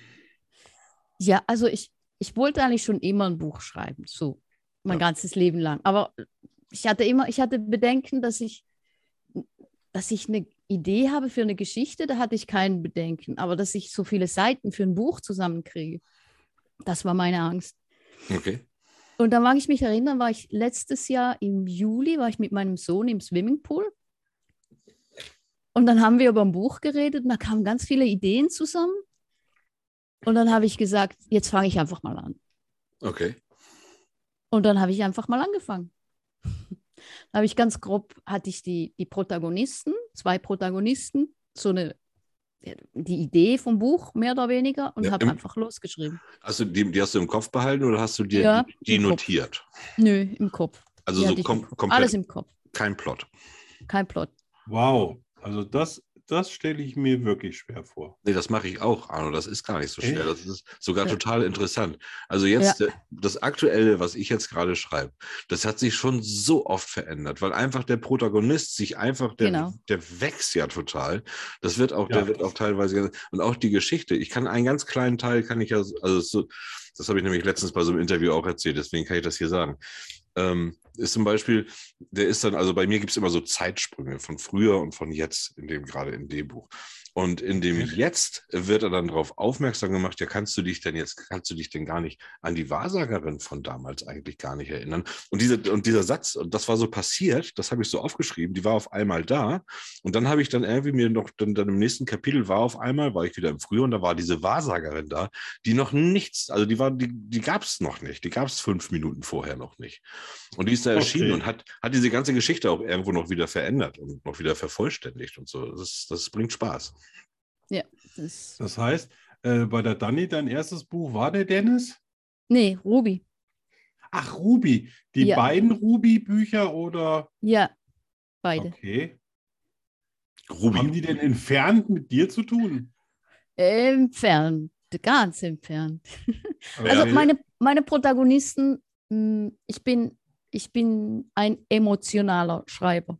Speaker 2: Ja, also ich, ich wollte eigentlich schon immer ein Buch schreiben, so mein
Speaker 1: Ja.
Speaker 2: ganzes Leben lang. Aber ich hatte immer, ich hatte Bedenken, dass ich, dass ich eine Idee habe für eine Geschichte, da hatte ich kein Bedenken. Aber dass ich so viele Seiten für ein Buch zusammenkriege, das war meine Angst.
Speaker 1: Okay.
Speaker 2: Und da mag ich mich erinnern, war ich letztes Jahr im Juli, war ich mit meinem Sohn im Swimmingpool. Und dann haben wir über ein Buch geredet und da kamen ganz viele Ideen zusammen. Und dann habe ich gesagt, jetzt fange ich einfach mal an.
Speaker 1: Okay.
Speaker 2: Und dann habe ich einfach mal angefangen. Da habe ich ganz grob, hatte ich die, die Protagonisten, zwei Protagonisten, so eine, die Idee vom Buch mehr oder weniger und
Speaker 1: Ja,
Speaker 2: habe
Speaker 1: im-
Speaker 2: einfach losgeschrieben.
Speaker 1: Hast du die, die hast du im Kopf behalten oder hast du dir
Speaker 2: Ja,
Speaker 1: die, die
Speaker 2: im Kopf.
Speaker 1: notiert?
Speaker 2: Nö, im Kopf.
Speaker 1: Also
Speaker 2: Die
Speaker 1: so
Speaker 2: hatte ich
Speaker 1: kom
Speaker 2: im Kopf.
Speaker 1: komplett
Speaker 2: Alles im Kopf,
Speaker 1: kein Plot.
Speaker 2: kein Plot.
Speaker 3: Wow, also das, das stelle ich mir wirklich schwer vor.
Speaker 1: Nee, das mache ich auch, Arno. Das ist gar nicht so schwer.
Speaker 3: Echt?
Speaker 1: Das ist sogar
Speaker 2: Ja.
Speaker 1: total interessant. Also jetzt, äh, das Aktuelle, was ich jetzt gerade schreibe, das hat sich schon so oft verändert, weil einfach der Protagonist sich einfach, der,
Speaker 2: Genau.
Speaker 1: der wächst ja total. Das wird auch,
Speaker 3: Ja.
Speaker 1: der wird auch teilweise, und auch die Geschichte. Ich kann einen ganz kleinen Teil, kann ich ja, also so, das habe ich nämlich letztens bei so einem Interview auch erzählt, deswegen kann ich das hier sagen. Ähm, ist zum Beispiel, der ist dann, also bei mir gibt es immer so Zeitsprünge von früher und von jetzt, in dem gerade in dem Buch. Und in dem
Speaker 3: Okay.
Speaker 1: Jetzt wird er dann darauf aufmerksam gemacht, ja, kannst du dich denn jetzt, kannst du dich denn gar nicht an die Wahrsagerin von damals eigentlich gar nicht erinnern? Und, diese, und dieser Satz, und das war so passiert, das habe ich so aufgeschrieben, die war auf einmal da. Und dann habe ich dann irgendwie mir noch, dann, dann im nächsten Kapitel war auf einmal, war ich wieder im Frühjahr und da war diese Wahrsagerin da, die noch nichts, also die war, die, die gab es noch nicht, die gab es fünf Minuten vorher noch nicht. Und die ist da erschienen
Speaker 3: Okay.
Speaker 1: und hat, hat diese ganze Geschichte auch irgendwo noch wieder verändert und noch wieder vervollständigt und so. Das, ist, das bringt Spaß.
Speaker 2: Ja, das,
Speaker 3: Das heißt, äh, bei der Dani, dein erstes Buch war der Dennis?
Speaker 2: nee, Ruby.
Speaker 3: Ach, Ruby. Die
Speaker 2: Ja.
Speaker 3: beiden Ruby-Bücher oder?
Speaker 2: Ja, beide.
Speaker 3: Okay.
Speaker 1: Ruby.
Speaker 3: Haben die denn entfernt mit dir zu tun?
Speaker 2: Entfernt, ganz entfernt. Also
Speaker 3: Okay.
Speaker 2: meine, meine Protagonisten, mh, ich bin, ich bin ein emotionaler Schreiber.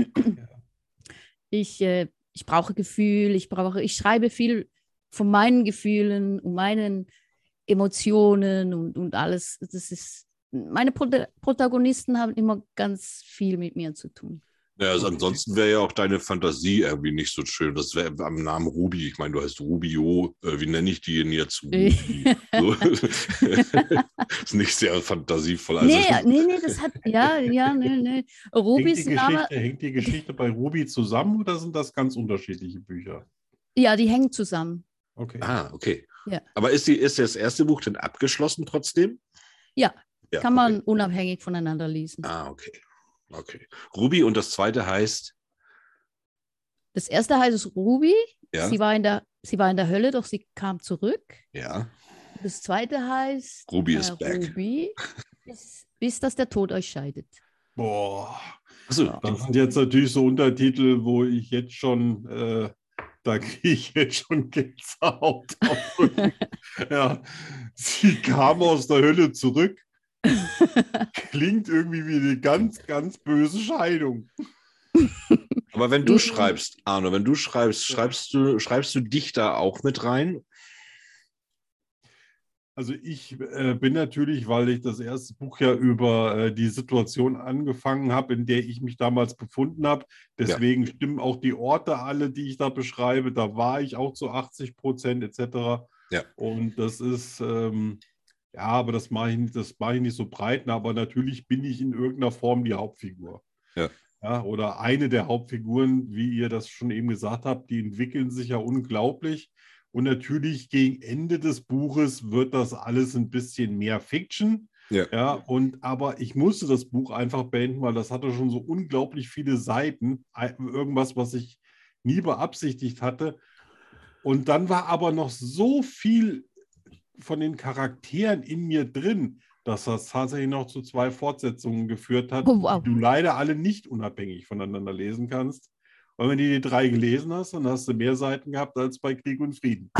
Speaker 2: Ich, äh, ich brauche Gefühl, ich brauche, ich schreibe viel von meinen Gefühlen und meinen Emotionen und, und alles. Das ist, meine Prota Protagonisten haben immer ganz viel mit mir zu tun.
Speaker 1: Ja, also
Speaker 3: Okay.
Speaker 1: ansonsten wäre ja auch deine Fantasie irgendwie nicht so schön. Das wäre am Namen Ruby. Ich meine, du heißt Rubio. Äh, wie nenne ich die denn jetzt? Ruby. So. Ist nicht sehr fantasievoll. Also,
Speaker 2: nee, nee, nee, das hat, ja, ja, nee, nee. Ruby
Speaker 3: Hängt die,
Speaker 2: ist Name,
Speaker 3: Geschichte, hängt die Geschichte bei Ruby zusammen oder sind das ganz unterschiedliche Bücher?
Speaker 2: ja, die hängen zusammen.
Speaker 3: Okay.
Speaker 1: ah, okay.
Speaker 2: Ja.
Speaker 1: Aber ist, die, ist das erste Buch denn abgeschlossen trotzdem?
Speaker 2: Ja,
Speaker 1: Ja,
Speaker 2: kann man
Speaker 1: okay.
Speaker 2: unabhängig voneinander lesen.
Speaker 1: Ah, okay. Okay. Ruby und das zweite heißt,
Speaker 2: Das erste heißt es Ruby.
Speaker 1: ja,
Speaker 2: Sie war in der, sie war in der Hölle, doch sie kam zurück.
Speaker 1: ja,
Speaker 2: Das zweite heißt
Speaker 1: Ruby
Speaker 2: äh,
Speaker 1: is back.
Speaker 2: Ruby, bis, bis dass der Tod euch scheidet.
Speaker 3: Boah,
Speaker 1: Achso,
Speaker 2: Ja.
Speaker 3: das sind jetzt natürlich so Untertitel, wo ich jetzt schon, äh, da kriege ich jetzt schon Gänsehaut auf den Rücken. Ja, sie kam aus der Hölle zurück. Klingt irgendwie wie eine ganz, ganz böse Scheidung.
Speaker 1: aber wenn du
Speaker 2: Mhm.
Speaker 1: schreibst, Arno, wenn du schreibst, schreibst du, schreibst du dich da auch mit rein?
Speaker 3: Also ich äh, bin natürlich, weil ich das erste Buch ja über äh, die Situation angefangen habe, in der ich mich damals befunden habe. Deswegen stimmen auch die Orte alle, die ich da beschreibe. Da war ich auch zu achtzig Prozent et cetera.
Speaker 1: Ja.
Speaker 3: Und das ist, ähm, ja, aber das mache ich, nicht- das mache ich nicht so breit. Aber natürlich bin ich in irgendeiner Form die Hauptfigur.
Speaker 1: Ja.
Speaker 3: Ja, oder eine der Hauptfiguren, wie ihr das schon eben gesagt habt, die entwickeln sich ja unglaublich. Und natürlich gegen Ende des Buches wird das alles ein bisschen mehr Fiction.
Speaker 1: Ja.
Speaker 3: Ja, und aber ich musste das Buch einfach beenden, weil das hatte schon so unglaublich viele Seiten. Ein- Irgendwas, was ich nie beabsichtigt hatte. Und dann war aber noch so viel von den Charakteren in mir drin, dass das tatsächlich noch zu zwei Fortsetzungen geführt hat,
Speaker 2: Oh, wow.
Speaker 3: die du leider alle nicht unabhängig voneinander lesen kannst. Weil wenn du die drei gelesen hast, dann hast du mehr Seiten gehabt als bei Krieg und Frieden.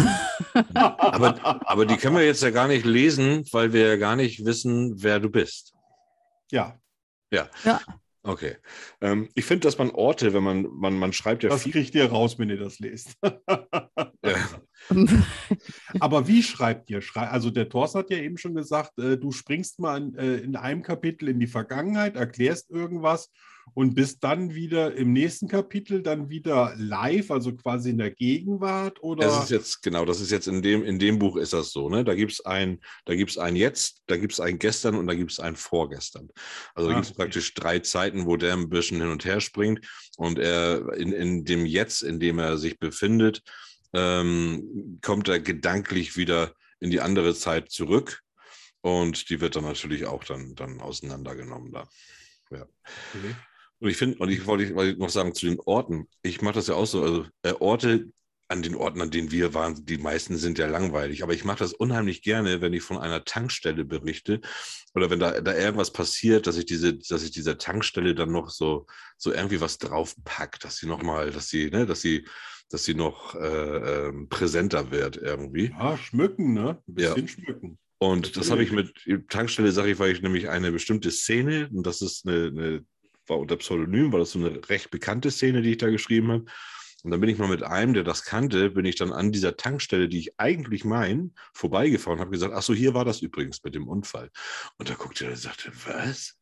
Speaker 1: Aber, aber die können wir jetzt ja gar nicht lesen, weil wir ja gar nicht wissen, wer du bist.
Speaker 3: Ja,
Speaker 1: Ja.
Speaker 2: Ja.
Speaker 1: Okay. Ähm, ich finde, dass man Orte, wenn man, man, man schreibt ja
Speaker 3: das
Speaker 1: viel.
Speaker 3: kriegt ihr raus, wenn ihr das lest.
Speaker 1: Ja.
Speaker 3: Aber wie schreibt ihr? Schrei also der Thorsten hat ja eben schon gesagt, äh, du springst mal in, äh, in einem Kapitel in die Vergangenheit, erklärst irgendwas und bist dann wieder im nächsten Kapitel dann wieder live, also quasi in der Gegenwart, oder?
Speaker 1: Das ist jetzt, genau, das ist jetzt in dem, in dem Buch ist das so, ne? Da gibt es ein, da gibt's ein Jetzt, da gibt es ein Gestern und da gibt es ein Vorgestern. Also da
Speaker 3: Ah,
Speaker 1: gibt es
Speaker 3: okay.
Speaker 1: praktisch drei Zeiten, wo der ein bisschen hin und her springt und er in, in dem Jetzt, in dem er sich befindet, ähm, kommt er gedanklich wieder in die andere Zeit zurück und die wird dann natürlich auch dann, dann auseinandergenommen da. Ja.
Speaker 3: Okay.
Speaker 1: Und ich finde, und ich wollte wollte noch sagen zu den Orten, ich mache das ja auch so, also äh, Orte, an den Orten, an denen wir waren, die meisten sind ja langweilig, aber ich mache das unheimlich gerne, wenn ich von einer Tankstelle berichte oder wenn da, da irgendwas passiert, dass ich diese, dass ich dieser Tankstelle dann noch so, so irgendwie was draufpack, dass sie nochmal, dass sie, ne, dass sie, dass sie noch äh, ähm, präsenter wird irgendwie.
Speaker 3: Ja, schmücken, ne? Ein
Speaker 1: Ja.
Speaker 3: bisschen schmücken.
Speaker 1: Und das habe ich mit Tankstelle, sage ich, weil ich nämlich eine bestimmte Szene, und das ist eine, eine war unter Pseudonym, war das so eine recht bekannte Szene, die ich da geschrieben habe. Und dann bin ich mal mit einem, der das kannte, bin ich dann an dieser Tankstelle, die ich eigentlich meine, vorbeigefahren und habe gesagt, ach so, hier war das übrigens mit dem Unfall. Und da guckte er und sagte, was?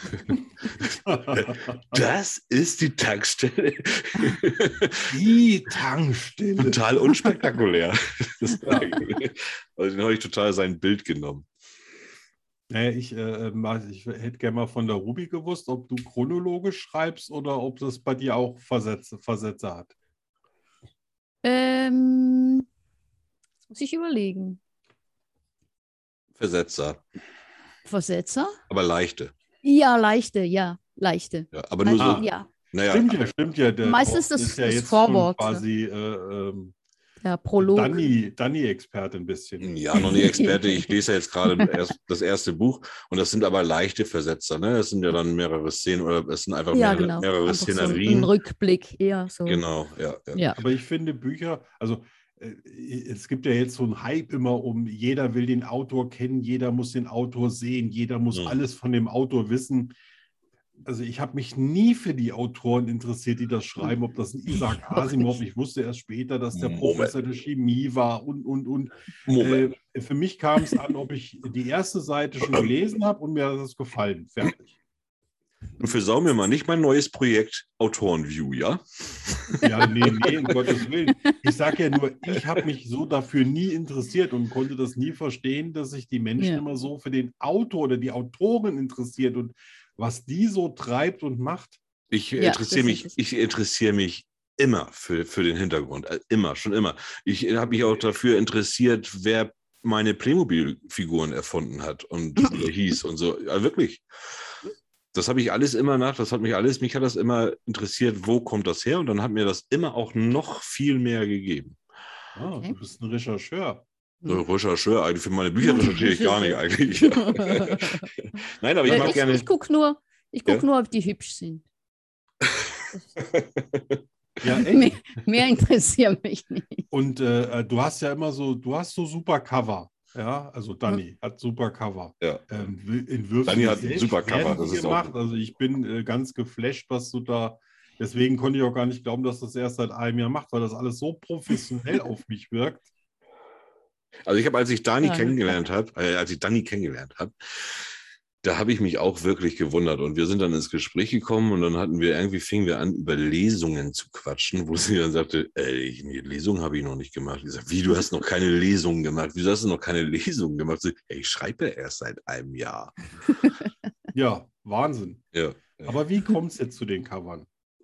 Speaker 1: Das ist die Tankstelle?
Speaker 3: Die Tankstelle.
Speaker 1: Total unspektakulär. Das war, also den habe ich total sein Bild genommen.
Speaker 3: Naja, ich, äh, mal- ich hätte gerne mal von der Ruby gewusst, ob du chronologisch schreibst oder ob das bei dir auch Versätze, Versätze hat.
Speaker 2: ähm, das muss ich überlegen.
Speaker 1: Versetzer,
Speaker 2: Versetzer?
Speaker 1: aber leichte.
Speaker 2: Ja, leichte, ja, leichte.
Speaker 1: Ja, aber nur
Speaker 3: Ah.
Speaker 1: so,
Speaker 2: Ja,
Speaker 1: naja,
Speaker 3: Stimmt ja, stimmt ja. Der
Speaker 2: Meistens
Speaker 3: Thorsten
Speaker 2: das-
Speaker 3: ist ja
Speaker 2: das
Speaker 3: jetzt
Speaker 2: Vorwort,
Speaker 3: schon quasi äh, ähm,
Speaker 2: der Prolog.
Speaker 3: Danny, Danny-Experte ein bisschen.
Speaker 1: ja, noch nie Experte. Ich lese ja jetzt gerade erst das erste Buch und das sind aber leichte Versetzer. Ne? Das sind ja dann mehrere Szenen oder es sind einfach
Speaker 2: Ja,
Speaker 1: mehrere,
Speaker 2: genau.
Speaker 1: mehrere
Speaker 2: Einfach so ein,
Speaker 1: Szenerien.
Speaker 2: ein Rückblick, eher so.
Speaker 1: Genau, ja. ja.
Speaker 2: Ja.
Speaker 3: Aber ich finde Bücher, also äh, es gibt ja jetzt so einen Hype immer um, jeder will den Autor kennen, jeder muss den Autor sehen, jeder muss
Speaker 1: Mhm.
Speaker 3: alles von dem Autor wissen. Also ich habe mich nie für die Autoren interessiert, die das schreiben, ob das ein Isaac
Speaker 2: Ich auch
Speaker 3: Asimov,
Speaker 2: nicht.
Speaker 3: ich wusste erst später, dass der
Speaker 1: Moment.
Speaker 3: Professor der Chemie war und, und, und.
Speaker 1: Moment.
Speaker 3: Äh, für mich kam es an, ob ich die erste Seite schon gelesen habe und mir hat das gefallen. Fertig.
Speaker 1: Du versau mir mal nicht mein neues Projekt Autorenview, ja?
Speaker 3: Ja, nee, nee, um Gottes Willen. Ich sage ja nur, ich habe mich so dafür nie interessiert und konnte das nie verstehen, dass sich die Menschen
Speaker 2: Ja.
Speaker 3: immer so für den Autor oder die Autorin interessiert und was die so treibt und macht.
Speaker 1: Ich
Speaker 2: Ja,
Speaker 1: interessiere
Speaker 2: das
Speaker 1: mich,
Speaker 2: ist es.
Speaker 1: ich interessiere mich immer für, für den Hintergrund. Äh, Immer, schon immer. Ich habe mich auch dafür interessiert, wer meine Playmobil-Figuren erfunden hat und wie er hieß und so. Ja, wirklich. Das habe ich alles immer nach, das hat mich alles, mich hat das immer interessiert, wo kommt das her? Und dann hat mir das immer auch noch viel mehr gegeben.
Speaker 3: Ah,
Speaker 2: Okay.
Speaker 3: du bist ein Rechercheur.
Speaker 1: So Rechercheur, eigentlich für meine Bücher recherchiere ich gar nicht eigentlich. Nein, aber ich
Speaker 2: Ja,
Speaker 1: mag
Speaker 2: ich,
Speaker 1: gerne.
Speaker 2: ich gucke nur, ich guck
Speaker 1: Ja?
Speaker 2: nur, ob die hübsch sind.
Speaker 3: Ja,
Speaker 2: Mehr,
Speaker 3: echt.
Speaker 2: mehr interessiert mich nicht.
Speaker 3: Und äh, du hast ja immer so, du hast so super Cover. Ja, also Dani hat super Cover.
Speaker 1: Ja.
Speaker 3: Ähm, wi- entwirfst
Speaker 1: Dani
Speaker 3: du
Speaker 1: hat
Speaker 3: die
Speaker 1: ein
Speaker 3: selbst?
Speaker 1: super Cover,
Speaker 3: Werden
Speaker 1: das
Speaker 3: die
Speaker 1: ist auch-
Speaker 3: gemacht? Also ich bin äh, ganz geflasht, was du da. Deswegen konnte ich auch gar nicht glauben, dass das erst seit einem Jahr macht, weil das alles so professionell auf mich wirkt.
Speaker 1: Also ich habe, als ich Dani
Speaker 2: Ja,
Speaker 1: kennengelernt habe, äh, als ich Dani kennengelernt habe, da habe ich mich auch wirklich gewundert. Und wir sind dann ins Gespräch gekommen und dann hatten wir irgendwie, fingen wir an, über Lesungen zu quatschen, wo sie dann sagte, ey, ich, nee, Lesung habe ich noch nicht gemacht. Ich sage, wie, du hast noch keine Lesungen gemacht? Wieso hast du noch keine Lesungen gemacht? Sie, ey, ich schreibe erst seit einem Jahr.
Speaker 3: Ja, Wahnsinn.
Speaker 1: Ja, ja.
Speaker 3: Aber wie kommt es jetzt zu den Covern?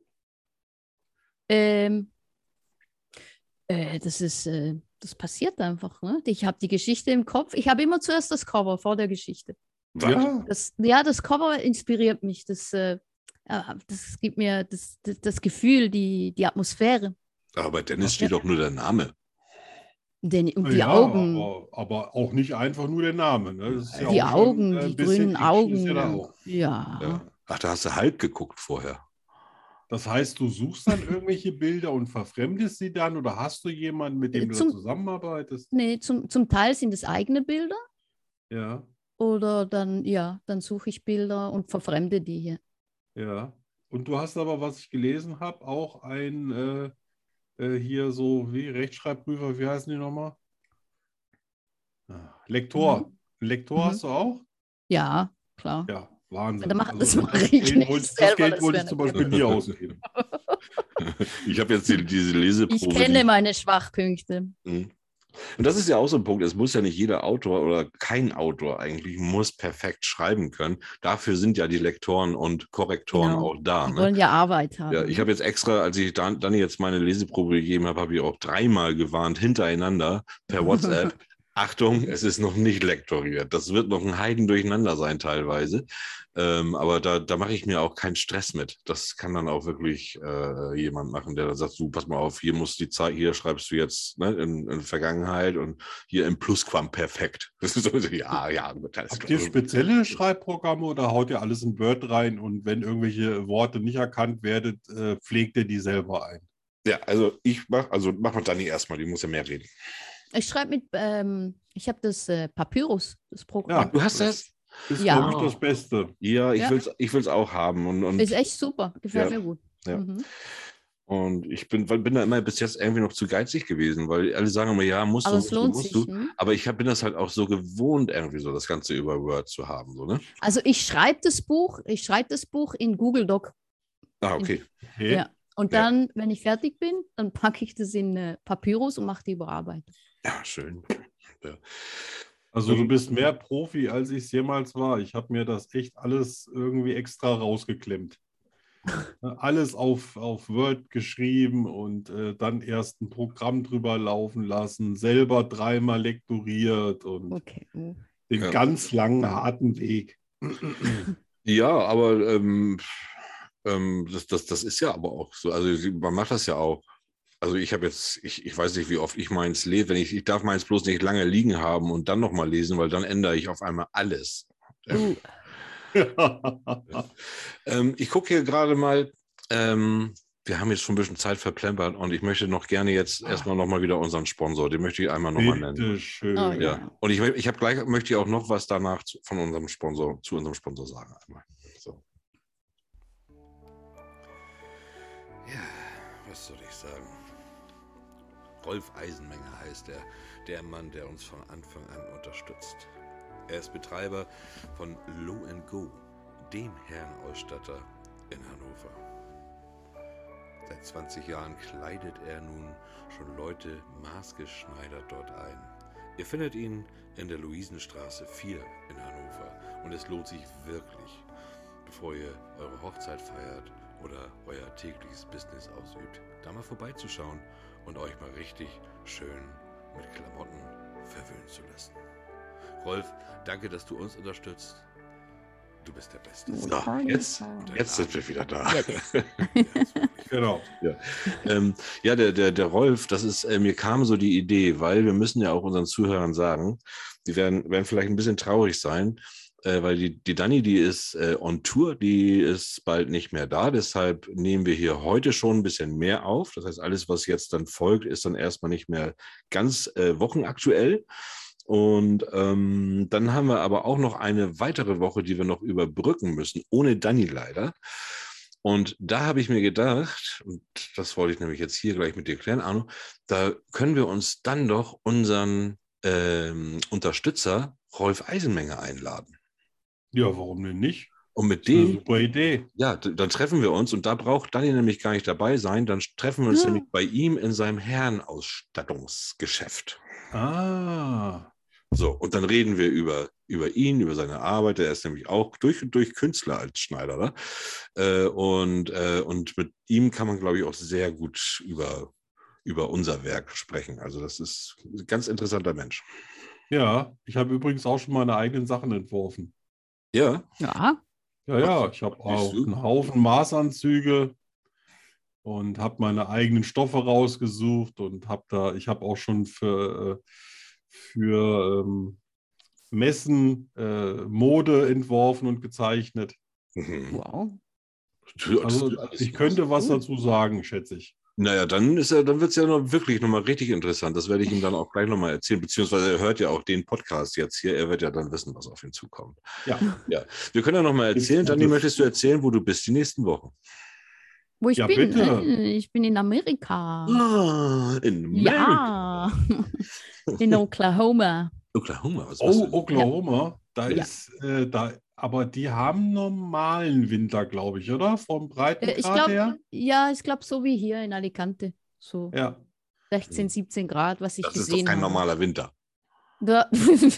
Speaker 2: Ähm, äh, das ist, äh, das passiert einfach. Ne? Ich habe die Geschichte im Kopf. Ich habe immer zuerst das Cover vor der Geschichte.
Speaker 1: Was?
Speaker 3: Ja,
Speaker 2: Das, ja, das Cover inspiriert mich. Das, äh, ja, das gibt mir das, das, das Gefühl, die, die Atmosphäre.
Speaker 1: Aber bei Dennis steht doch nur der Name.
Speaker 2: Den, und die
Speaker 3: ja,
Speaker 2: Augen.
Speaker 3: aber, aber auch nicht einfach nur der Name. Ne? Das ist ja
Speaker 2: Die
Speaker 3: auch
Speaker 2: Augen,
Speaker 3: schon, äh,
Speaker 2: die
Speaker 3: ein bisschen
Speaker 2: grünen
Speaker 3: Action ist ja da
Speaker 2: Augen.
Speaker 3: auch.
Speaker 2: Ja.
Speaker 1: Ja. Ach, da hast du halb geguckt vorher.
Speaker 3: Das heißt, du suchst dann irgendwelche Bilder und verfremdest sie dann oder hast du jemanden, mit dem du
Speaker 2: Zum-
Speaker 3: da zusammenarbeitest?
Speaker 2: Nee, zum, zum Teil sind es eigene Bilder
Speaker 3: Ja,
Speaker 2: oder dann, ja, dann suche ich Bilder und verfremde die hier.
Speaker 3: ja. Und du hast aber, was ich gelesen habe, auch ein äh, äh, hier so wie Rechtschreibprüfer, wie heißen die nochmal? Ah, Lektor.
Speaker 2: Mhm.
Speaker 3: Einen Lektor
Speaker 2: Mhm.
Speaker 3: hast du auch?
Speaker 2: Ja, klar.
Speaker 3: Ja, Wahnsinn.
Speaker 2: Da mach-
Speaker 3: Also,
Speaker 2: das
Speaker 3: äh,
Speaker 2: mache ich
Speaker 3: Geld
Speaker 2: nicht
Speaker 3: wollte, das
Speaker 2: selber,
Speaker 3: Geld
Speaker 2: das
Speaker 3: wollte
Speaker 2: wäre
Speaker 3: ich zum
Speaker 2: eine
Speaker 3: Beispiel nie ausgeben.
Speaker 1: Ich habe jetzt die, diese Leseprobe.
Speaker 2: Ich kenne
Speaker 1: die,
Speaker 2: meine Schwachpunkte.
Speaker 1: Mhm. Und das ist ja auch so ein Punkt, es muss ja nicht jeder Autor oder kein Autor eigentlich muss perfekt schreiben können. Dafür sind ja die Lektoren und Korrektoren
Speaker 2: Genau.
Speaker 1: auch da.
Speaker 2: Die
Speaker 1: Ne?
Speaker 2: wollen ja Arbeit haben.
Speaker 1: Ja, ich habe jetzt extra, als ich dann, dann jetzt meine Leseprobe gegeben habe, habe ich auch dreimal gewarnt, hintereinander per WhatsApp. Achtung, es ist noch nicht lektoriert. Das wird noch ein Heiden durcheinander sein teilweise. Ähm, aber da, da mache ich mir auch keinen Stress mit. Das kann dann auch wirklich äh, jemand machen, der dann sagt, du, pass mal auf, hier muss die Zeit, hier schreibst du jetzt ne, in, in Vergangenheit und hier im Plusquamperfekt. Das ist so, ja, ja. Das
Speaker 3: Habt ihr spezielle Schreibprogramme oder haut ihr alles in Word rein und wenn irgendwelche Worte nicht erkannt werden, äh, pflegt ihr die selber ein?
Speaker 1: Ja, also ich mache, also mach mal Dani erstmal, die muss ja mehr reden.
Speaker 2: Ich schreibe mit, ähm, ich habe das äh, Papyrus, das Programm.
Speaker 1: Du hast das?
Speaker 3: Ist,
Speaker 2: Ja.
Speaker 3: glaube ich, das Beste.
Speaker 1: Ja, ich
Speaker 2: Ja.
Speaker 1: will es ich will's auch haben. Und, und,
Speaker 2: Ist echt super, gefällt
Speaker 1: Ja.
Speaker 2: mir gut.
Speaker 1: Ja.
Speaker 2: Mhm.
Speaker 1: und ich bin, weil- bin da immer bis jetzt irgendwie noch zu geizig gewesen, weil alle sagen immer, ja, musst du,
Speaker 2: Aber es
Speaker 1: musst du,
Speaker 2: lohnt
Speaker 1: musst
Speaker 2: sich.
Speaker 1: du.
Speaker 2: Hm?
Speaker 1: Aber ich hab, bin das halt auch so gewohnt, irgendwie so das Ganze über Word zu haben. So, ne?
Speaker 2: Also ich schreibe das Buch, ich schreibe das Buch in Google Doc.
Speaker 1: Ah, okay.
Speaker 3: Okay.
Speaker 2: Ja. Und
Speaker 1: Ja.
Speaker 2: dann, wenn ich fertig bin, dann packe ich das in äh, Papyrus und mache die Überarbeitung.
Speaker 1: Ja, schön. Ja.
Speaker 3: Also du
Speaker 1: Ähm,
Speaker 3: bist mehr Profi, als ich es jemals war. Ich habe mir das echt alles irgendwie extra rausgeklemmt. Alles auf, auf Word geschrieben und äh, dann erst ein Programm drüber laufen lassen, selber dreimal lektoriert und
Speaker 2: Okay. Mhm.
Speaker 3: den
Speaker 1: Ja.
Speaker 3: ganz langen, harten Weg.
Speaker 1: Ja, aber ähm, ähm, das, das, das ist ja aber auch so. Also man macht das ja auch. Also ich habe jetzt, ich, ich weiß nicht, wie oft ich meins lese. Wenn ich, ich darf meins bloß nicht lange liegen haben und dann nochmal lesen, weil dann ändere ich auf einmal alles.
Speaker 2: Uh,
Speaker 1: Ähm, ich gucke hier gerade mal, ähm, wir haben jetzt schon ein bisschen Zeit verplempert und ich möchte noch gerne jetzt erstmal nochmal wieder unseren Sponsor, den möchte ich einmal nochmal nennen.
Speaker 3: Bitte schön.
Speaker 2: Oh,
Speaker 1: Ja.
Speaker 2: ja.
Speaker 1: Und ich, ich habe gleich, möchte ich auch noch was danach zu, von unserem Sponsor, zu unserem Sponsor sagen. Einmal. So. Ja, was soll ich sagen? Rolf Eisenmenger heißt er, der Mann, der uns von Anfang an unterstützt. Er ist Betreiber von Low and Go, dem Herrenausstatter in Hannover. Seit zwanzig Jahren kleidet er nun schon Leute maßgeschneidert dort ein. Ihr findet ihn in der Luisenstraße vier in Hannover und es lohnt sich wirklich, bevor ihr eure Hochzeit feiert oder euer tägliches Business ausübt, da mal vorbeizuschauen und euch mal richtig schön mit Klamotten verwöhnen zu lassen. Rolf, danke, dass du uns unterstützt. Du bist der Beste. So, jetzt, jetzt sind wir wieder da.
Speaker 3: Genau.
Speaker 1: Ja, ähm, ja der, der, der Rolf, das ist, äh, mir kam so die Idee, weil wir müssen ja auch unseren Zuhörern sagen, die werden, werden vielleicht ein bisschen traurig sein, äh, weil die, die Dani, die ist äh, on Tour, die ist bald nicht mehr da, deshalb nehmen wir hier heute schon ein bisschen mehr auf. Das heißt, alles, was jetzt dann folgt, ist dann erstmal nicht mehr ganz äh, wochenaktuell. Und ähm, dann haben wir aber auch noch eine weitere Woche, die wir noch überbrücken müssen, ohne Dani leider. Und da habe ich mir gedacht, und das wollte ich nämlich jetzt hier gleich mit dir klären, Arno, da können wir uns dann doch unseren ähm, Unterstützer Rolf Eisenmenger einladen.
Speaker 3: Ja, warum denn nicht?
Speaker 1: Und mit
Speaker 3: Das ist eine
Speaker 1: dem,
Speaker 3: super Idee.
Speaker 1: ja, d- dann treffen wir uns und da braucht Dani nämlich gar nicht dabei sein, dann treffen wir uns
Speaker 2: Ja.
Speaker 1: nämlich bei ihm in seinem Herrenausstattungsgeschäft.
Speaker 3: Ah,
Speaker 1: So, und dann reden wir über, über ihn, über seine Arbeit. Er ist nämlich auch durch und durch Künstler als Schneider. Ne? Äh, und, äh, und mit ihm kann man, glaube ich, auch sehr gut über, über unser Werk sprechen. Also das ist ein ganz interessanter Mensch.
Speaker 3: ja, ich habe übrigens auch schon meine eigenen Sachen entworfen.
Speaker 1: Ja,
Speaker 2: Ja,
Speaker 3: Ja, ja, ich habe auch
Speaker 1: du?
Speaker 3: einen Haufen Maßanzüge und habe meine eigenen Stoffe rausgesucht und habe da, ich habe auch schon für, äh, für ähm, Messen äh, Mode entworfen und gezeichnet.
Speaker 1: Mhm.
Speaker 2: wow.
Speaker 1: Du-
Speaker 3: Also
Speaker 1: das- das-
Speaker 3: ich könnte was
Speaker 1: cool.
Speaker 3: dazu sagen, schätze ich.
Speaker 1: Naja, dann ist er, dann wird es ja noch wirklich nochmal richtig interessant. Das werde ich ihm dann auch gleich nochmal erzählen, beziehungsweise er hört ja auch den Podcast jetzt hier. Er wird ja dann wissen, was auf ihn zukommt.
Speaker 3: Ja,
Speaker 1: Ja, wir können ja nochmal erzählen.
Speaker 3: Gibt's
Speaker 1: Dani,
Speaker 3: Gutes?
Speaker 1: möchtest du erzählen, wo du bist die nächsten Wochen?
Speaker 2: Wo ich
Speaker 3: Ja,
Speaker 2: bin?
Speaker 3: bitte.
Speaker 2: Äh, Ich bin in Amerika.
Speaker 1: Ah, in Amerika.
Speaker 2: Ja, in Oklahoma.
Speaker 1: Oklahoma, was
Speaker 3: oh,
Speaker 1: machst du?
Speaker 3: Oklahoma, da
Speaker 2: Ja.
Speaker 3: ist, äh, da, aber die haben normalen Winter, glaube ich, oder? Vom
Speaker 2: Äh, Ich
Speaker 3: Breitengrad
Speaker 2: glaube,
Speaker 3: her.
Speaker 2: ja, ich glaube, so wie hier in Alicante. So
Speaker 3: Ja.
Speaker 2: sechzehn, siebzehn Grad, was ich
Speaker 1: Das ist doch
Speaker 2: gesehen
Speaker 1: kein
Speaker 2: habe.
Speaker 1: normaler Winter.
Speaker 2: Da,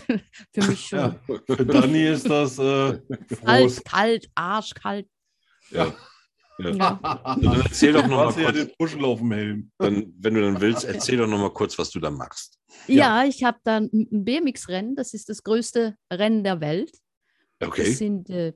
Speaker 2: für mich schon.
Speaker 3: Ja, für Dani ist das äh,
Speaker 2: Kalt,
Speaker 3: Frost.
Speaker 2: kalt, arschkalt.
Speaker 1: Ja. Ja.
Speaker 2: Ja.
Speaker 1: Und dann erzähl doch
Speaker 3: Du
Speaker 1: noch mal
Speaker 3: hast ja
Speaker 1: kurz,
Speaker 3: den Puschel auf dem Helm.
Speaker 1: dann, wenn du dann willst, erzähl doch noch mal kurz, was du da machst.
Speaker 2: Ja, ich habe dann ein B M X-Rennen. Das ist das größte Rennen der Welt. Das
Speaker 1: Okay,
Speaker 2: sind äh,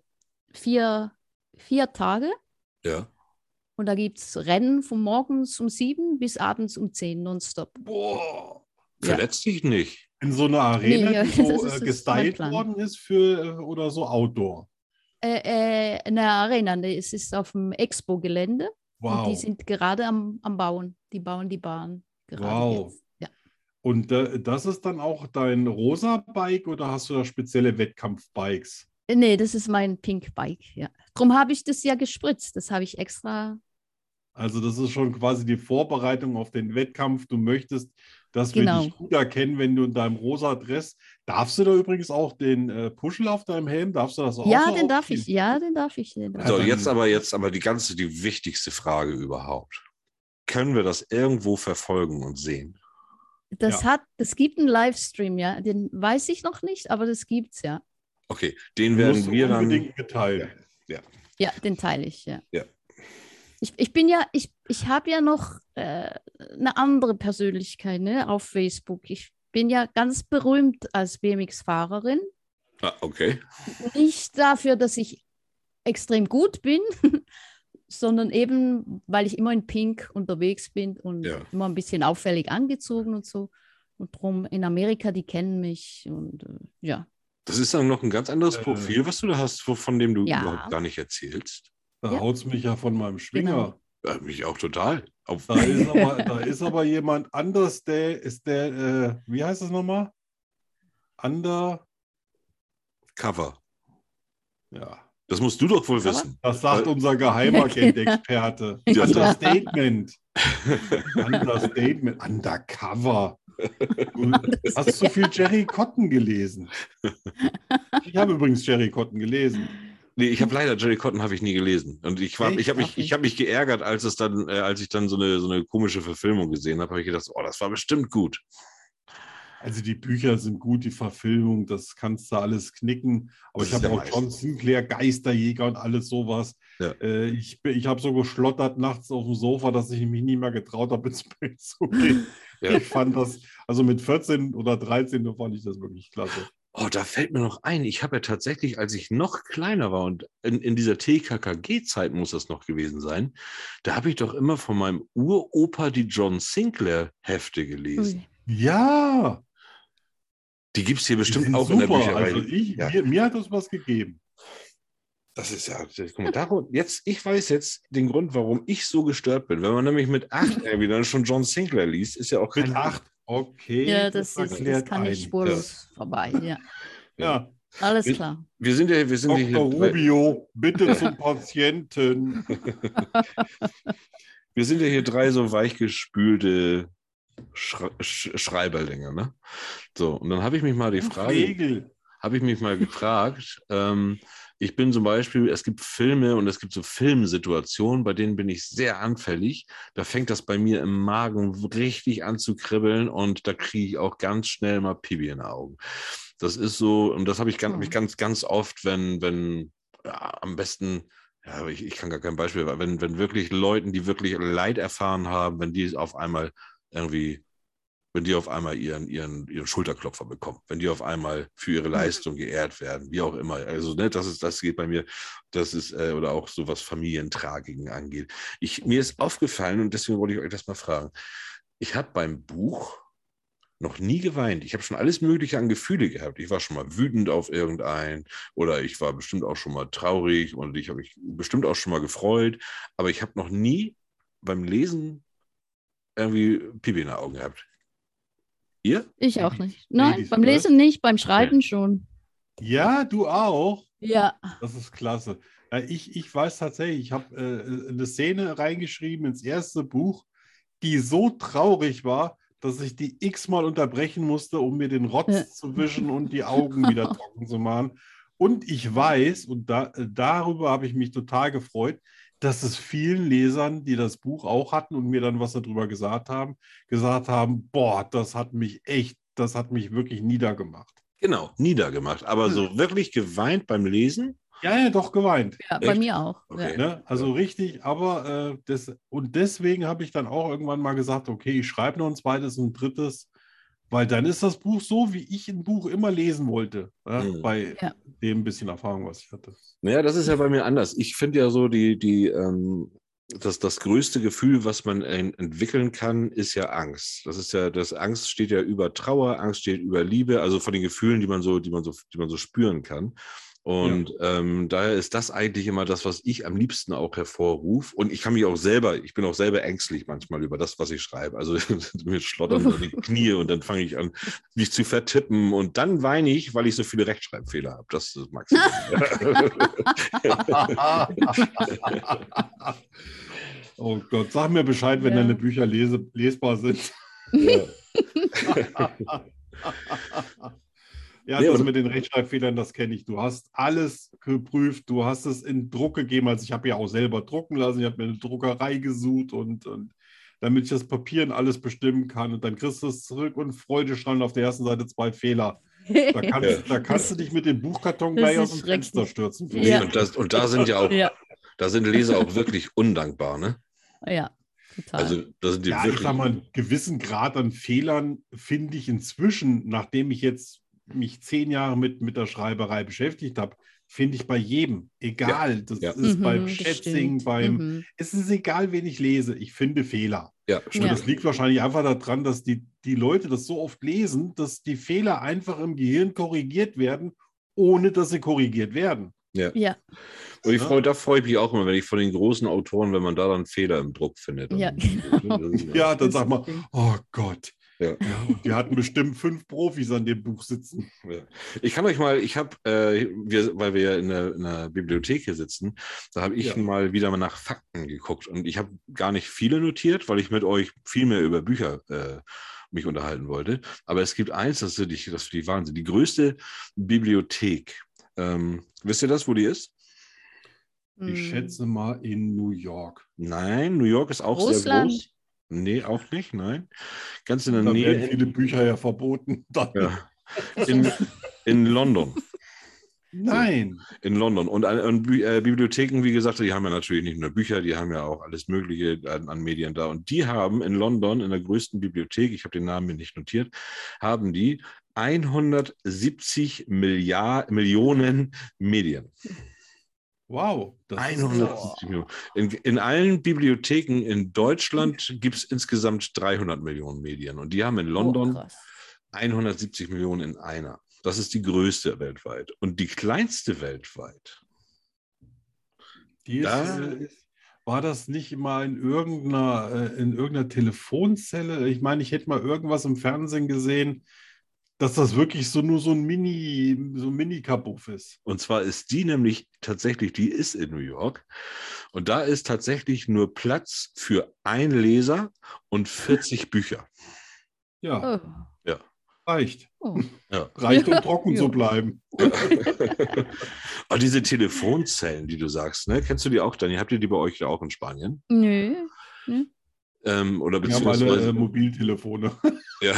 Speaker 2: vier, vier Tage.
Speaker 1: ja.
Speaker 2: Und da gibt es Rennen von morgens um sieben bis abends um zehn nonstop.
Speaker 3: Boah.
Speaker 2: Ja.
Speaker 1: Verletz dich nicht.
Speaker 3: In so einer Arena,
Speaker 2: Nee, ja,
Speaker 3: die so
Speaker 2: das ist-
Speaker 3: äh,
Speaker 2: das ist mein
Speaker 3: gestylt
Speaker 2: Plan.
Speaker 3: worden ist für äh, oder so Outdoor.
Speaker 2: Äh, äh, eine Arena, ne, es ist auf dem Expo-Gelände. Und die
Speaker 3: Wow.
Speaker 2: sind gerade am, am Bauen. Die bauen die Bahn gerade
Speaker 3: Wow.
Speaker 2: jetzt. Ja.
Speaker 3: Und äh, das ist dann auch dein rosa Bike oder hast du da spezielle Wettkampfbikes?
Speaker 2: Äh, Nee, das ist mein Pink Bike. Ja. Darum habe ich das ja gespritzt. Das habe ich extra.
Speaker 3: Also das ist schon quasi die Vorbereitung auf den Wettkampf. Du möchtest, dass wir
Speaker 2: Genau.
Speaker 3: dich gut erkennen, wenn du in deinem rosa Dress. Darfst du da übrigens auch den äh, Puschel auf deinem Helm? Darfst du das auch
Speaker 2: Ja,
Speaker 3: so
Speaker 2: den darf
Speaker 3: aufziehen?
Speaker 2: ich. Ja, den darf ich. Den darf
Speaker 1: So,
Speaker 3: dann-
Speaker 1: jetzt aber jetzt aber die ganze, die wichtigste Frage überhaupt. Können wir das irgendwo verfolgen und sehen?
Speaker 2: ich. Das
Speaker 3: Ja.
Speaker 2: hat, das gibt einen Livestream, ja. Den weiß ich noch nicht, aber das gibt's ja.
Speaker 1: Okay, den
Speaker 3: Musst
Speaker 1: werden
Speaker 3: du
Speaker 1: wir dann.
Speaker 3: unbedingt mitteilen.
Speaker 2: Ja, den teile ich, ja.
Speaker 1: Ja.
Speaker 2: Ich, ich bin ja, ich, ich habe ja noch äh, eine andere Persönlichkeit, ne, auf Facebook. Ich bin ja ganz berühmt als B M X-Fahrerin.
Speaker 1: Ah, okay.
Speaker 2: Nicht dafür, dass ich extrem gut bin, sondern eben, weil ich immer in Pink unterwegs bin und
Speaker 1: Ja.
Speaker 2: immer ein bisschen auffällig angezogen und so. Und drum in Amerika, die kennen mich und äh, ja.
Speaker 1: Das ist dann noch ein ganz anderes
Speaker 3: Äh.
Speaker 1: Profil, was du da hast, wo- von dem du
Speaker 2: Ja.
Speaker 1: überhaupt gar nicht erzählst.
Speaker 3: Da
Speaker 2: Ja.
Speaker 3: haut es mich ja von meinem Schwinger.
Speaker 1: Ja, mich auch total. Auf,
Speaker 3: Da ist aber, da ist aber jemand anders, der ist der, äh, wie heißt das nochmal? Under,
Speaker 1: Cover.
Speaker 3: ja.
Speaker 1: Das musst du doch wohl
Speaker 2: Cover?
Speaker 1: wissen.
Speaker 3: Das sagt
Speaker 1: Weil-
Speaker 3: unser Geheimagent-Experte.
Speaker 1: Ja, das-
Speaker 3: Understatement. Understatement. Undercover. Du hast zu viel Jerry Cotton gelesen. Ich habe übrigens Jerry Cotton gelesen.
Speaker 1: Nee, ich habe leider Jerry Cotton habe ich nie gelesen. Und ich war,
Speaker 3: Echt?
Speaker 1: ich habe mich,
Speaker 2: Ach,
Speaker 1: ich habe mich geärgert, als es dann, äh, als ich dann so eine, so eine komische Verfilmung gesehen habe, habe ich gedacht, oh, das war bestimmt gut.
Speaker 3: Also die Bücher sind gut, die Verfilmung, das kannst du alles knicken. Aber
Speaker 1: Das
Speaker 3: ich
Speaker 1: ist
Speaker 3: habe
Speaker 1: ja
Speaker 3: auch John
Speaker 1: meistens.
Speaker 3: Sinclair, Geisterjäger und alles sowas.
Speaker 1: Ja.
Speaker 3: Äh, ich bin- ich habe so geschlottert nachts auf dem Sofa, dass ich mich nie mehr getraut habe, ins Bett zu gehen.
Speaker 1: Ja.
Speaker 3: Ich fand das, also mit vierzehn oder dreizehn fand ich das wirklich klasse.
Speaker 1: Oh, da fällt mir noch ein, ich habe ja tatsächlich, als ich noch kleiner war und in, in dieser T K K G-Zeit muss das noch gewesen sein, da habe ich doch immer von meinem Uropa die John Sinclair-Hefte gelesen.
Speaker 2: Ui.
Speaker 3: Ja,
Speaker 1: Die gibt es hier
Speaker 3: die
Speaker 1: bestimmt
Speaker 3: sind
Speaker 1: auch in der
Speaker 3: super.
Speaker 1: Bücherei.
Speaker 3: Also ich,
Speaker 1: Ja.
Speaker 3: mir, mir hat das was gegeben.
Speaker 1: Das ist ja, guck mal, darum, jetzt, ich weiß jetzt den Grund, warum ich so gestört bin. Wenn man nämlich mit acht irgendwie dann schon John Sinclair liest, ist ja auch kein
Speaker 3: Mit acht, okay,
Speaker 2: Ja, das, ist, das
Speaker 3: erklärt
Speaker 2: kann nicht
Speaker 3: ein.
Speaker 2: spurlos vorbei. Ja.
Speaker 3: Ja,
Speaker 2: Alles
Speaker 1: Wir,
Speaker 2: klar.
Speaker 1: wir sind ja, wir sind ja
Speaker 3: Doktor
Speaker 1: hier drei,
Speaker 3: Rubio, bitte zum Patienten.
Speaker 1: wir sind ja hier drei so weichgespülte Schre Sch Schreiberlinge, ne? So, und dann habe ich mich mal die Frage,
Speaker 3: Flegel.
Speaker 1: habe ich mich mal gefragt, ähm, ich bin zum Beispiel, es gibt Filme und es gibt so Filmsituationen, bei denen bin ich sehr anfällig. Da fängt das bei mir im Magen richtig an zu kribbeln und da kriege ich auch ganz schnell mal Pipi in den Augen. Das ist so, und das habe ich ganz, hab ich ganz, ganz oft, wenn, wenn ja, am besten, ja, ich, ich kann gar kein Beispiel, wenn, wenn wirklich Leuten, die wirklich Leid erfahren haben, wenn die auf einmal irgendwie wenn die auf einmal ihren, ihren, ihren Schulterklopfer bekommen, wenn die auf einmal für ihre Leistung geehrt werden, wie auch immer. Also, ne, das ist, das geht bei mir, das ist, äh, oder auch so was Familientragiken angeht. Ich, mir ist aufgefallen, und deswegen wollte ich euch das mal fragen, ich habe beim Buch noch nie geweint. Ich habe schon alles Mögliche an Gefühle gehabt. Ich war schon mal wütend auf irgendeinen oder ich war bestimmt auch schon mal traurig und ich habe mich bestimmt auch schon mal gefreut, aber ich habe noch nie beim Lesen irgendwie Pipi in den Augen gehabt. Ihr?
Speaker 2: Ich auch nicht. Nein,
Speaker 3: Ladies
Speaker 2: beim
Speaker 3: first.
Speaker 2: Lesen nicht, beim Schreiben schon.
Speaker 3: Ja, du auch.
Speaker 2: Ja.
Speaker 3: Das ist klasse. Ja, ich, ich weiß tatsächlich, ich habe äh, eine Szene reingeschrieben ins erste Buch, die so traurig war, dass ich die x-mal unterbrechen musste, um mir den Rotz
Speaker 2: Ja.
Speaker 3: zu wischen und die Augen wieder trocken zu machen. Und ich weiß, und da, äh, darüber habe ich mich total gefreut, dass es vielen Lesern, die das Buch auch hatten und mir dann was darüber gesagt haben, gesagt haben, boah, das hat mich echt, das hat mich wirklich niedergemacht.
Speaker 1: Genau, niedergemacht. Aber so wirklich geweint beim Lesen?
Speaker 3: Ja, ja, doch geweint.
Speaker 2: Ja, bei
Speaker 1: Echt?
Speaker 2: mir auch.
Speaker 1: Okay.
Speaker 2: Ja.
Speaker 3: Ne? Also richtig, aber äh, das, und deswegen habe ich dann auch irgendwann mal gesagt, okay, ich schreibe noch ein zweites und ein drittes, weil dann ist das Buch so, wie ich ein Buch immer lesen wollte, ja?
Speaker 1: Mhm.
Speaker 3: Bei
Speaker 2: Ja.
Speaker 3: dem bisschen Erfahrung, was ich hatte.
Speaker 1: Naja, das ist ja bei mir anders. Ich finde ja so, die, die, ähm, das, das größte Gefühl, was man en- entwickeln kann, ist ja Angst. Das ist ja, das Angst steht ja über Trauer, Angst steht über Liebe, also von den Gefühlen, die man so, die man so, die man so spüren kann. Und ähm, daher ist das eigentlich immer das, was ich am liebsten auch hervorrufe. Und ich kann mich auch selber, ich bin auch selber ängstlich manchmal über das, was ich schreibe. Also mir schlottern so die Knie und dann fange ich an, mich zu vertippen. Und dann weine ich, weil ich so viele Rechtschreibfehler habe. Das ist maximal.
Speaker 3: Oh Gott, sag mir Bescheid, wenn
Speaker 2: Ja.
Speaker 3: deine Bücher lese, lesbar sind.
Speaker 1: Ja.
Speaker 3: Ja,
Speaker 1: Nee,
Speaker 3: das
Speaker 1: aber-
Speaker 3: mit den Rechtschreibfehlern, das kenne ich. Du hast alles geprüft, du hast es in Druck gegeben. Also ich habe ja auch selber drucken lassen, ich habe mir eine Druckerei gesucht und, und damit ich das Papier und alles bestimmen kann. Und dann kriegst du es zurück und Freudestrahlend auf der ersten Seite zwei Fehler. Da kannst,
Speaker 1: Ja.
Speaker 3: da kannst du dich mit dem Buchkarton
Speaker 2: Das
Speaker 3: gleich
Speaker 2: ist
Speaker 3: aus dem Fenster
Speaker 2: schrecklich.
Speaker 3: stürzen.
Speaker 1: Nee,
Speaker 2: Ja.
Speaker 1: und, das, und da sind ja auch,
Speaker 2: Ja.
Speaker 1: da sind Leser auch wirklich undankbar, ne?
Speaker 2: Ja, total.
Speaker 1: Also da sind die
Speaker 3: Ja, ich
Speaker 1: wirklich.
Speaker 3: sag mal, einen gewissen Grad an Fehlern finde ich inzwischen, nachdem ich jetzt mich zehn Jahre mit, mit der Schreiberei beschäftigt habe, finde ich bei jedem, egal. Das
Speaker 1: ja.
Speaker 3: ist
Speaker 2: Mhm,
Speaker 3: beim
Speaker 2: das
Speaker 3: Schätzing,
Speaker 2: stimmt.
Speaker 3: beim.
Speaker 2: Mhm.
Speaker 3: Es ist egal, wen ich lese, ich finde Fehler.
Speaker 1: Ja,
Speaker 3: Und
Speaker 1: stimmt.
Speaker 2: Ja.
Speaker 3: das liegt wahrscheinlich einfach daran, dass die, die Leute das so oft lesen, dass die Fehler einfach im Gehirn korrigiert werden, ohne dass sie korrigiert werden.
Speaker 1: Ja.
Speaker 2: Ja,
Speaker 1: Und ich
Speaker 3: Ja.
Speaker 1: freu, da freue ich mich auch immer, wenn ich von den großen Autoren, wenn man da dann Fehler im Druck findet.
Speaker 2: Ja,
Speaker 1: Dann-
Speaker 2: genau.
Speaker 1: das ist-
Speaker 3: Ja, dann
Speaker 2: Das
Speaker 3: sag mal,
Speaker 2: stimmt.
Speaker 3: oh Gott.
Speaker 1: Ja.
Speaker 3: Ja, und die hatten bestimmt fünf Profis an dem Buch sitzen.
Speaker 1: Ja. Ich kann euch mal, ich habe, äh, wir, weil wir ja in der, in der Bibliothek hier sitzen, da habe ich
Speaker 3: Ja.
Speaker 1: mal wieder mal nach Fakten geguckt und ich habe gar nicht viele notiert, weil ich mit euch viel mehr über Bücher äh, mich unterhalten wollte. Aber es gibt eins, das ist die, das ist die Wahnsinn, die größte Bibliothek. Ähm, wisst ihr das, wo die ist?
Speaker 3: Ich
Speaker 2: Mhm.
Speaker 3: schätze mal in New York.
Speaker 1: Nein, New York ist auch sehr
Speaker 2: Russland?
Speaker 1: groß. Nee, auch nicht, nein. Ganz in der
Speaker 3: Da
Speaker 1: Nähe.
Speaker 3: werden viele Bücher ja verboten. Dann.
Speaker 1: Ja. In, in London.
Speaker 3: Nein.
Speaker 1: In London. Und an, an Bü äh, Bibliotheken, wie gesagt, die haben ja natürlich nicht nur Bücher, die haben ja auch alles Mögliche an, an Medien da. Und die haben in London, in der größten Bibliothek, ich habe den Namen mir nicht notiert, haben die hundertsiebzig Milliard, Millionen Medien.
Speaker 3: Wow. Das
Speaker 1: hundertsiebzig Millionen. In, in allen Bibliotheken in Deutschland gibt es insgesamt dreihundert Millionen Medien. Und die haben in London
Speaker 2: Oh,
Speaker 1: hundertsiebzig Millionen in einer. Das ist die größte weltweit. Und die kleinste weltweit.
Speaker 3: Die ist,
Speaker 1: Da-
Speaker 3: äh, ist, war das nicht mal in irgendeiner, äh, in irgendeiner Telefonzelle? Ich meine, ich hätte mal irgendwas im Fernsehen gesehen, dass das wirklich so nur so ein Mini, so ein Mini-Kabuff ist.
Speaker 1: Und zwar ist die nämlich tatsächlich, die ist in New York. Und da ist tatsächlich nur Platz für ein Leser und vierzig Bücher.
Speaker 3: Ja,
Speaker 2: Oh.
Speaker 1: Ja.
Speaker 3: reicht.
Speaker 2: Oh.
Speaker 1: Ja.
Speaker 3: Reicht, um
Speaker 2: Ja.
Speaker 3: trocken
Speaker 2: Ja.
Speaker 3: zu bleiben.
Speaker 1: Aber diese Telefonzellen, die du sagst, ne, kennst du die auch dann? Habt ihr die bei euch auch in Spanien?
Speaker 2: Nö. Nö.
Speaker 1: Ähm, oder
Speaker 3: Wir haben alle
Speaker 1: beziehungsweise,
Speaker 3: äh, Mobiltelefone.
Speaker 1: ja.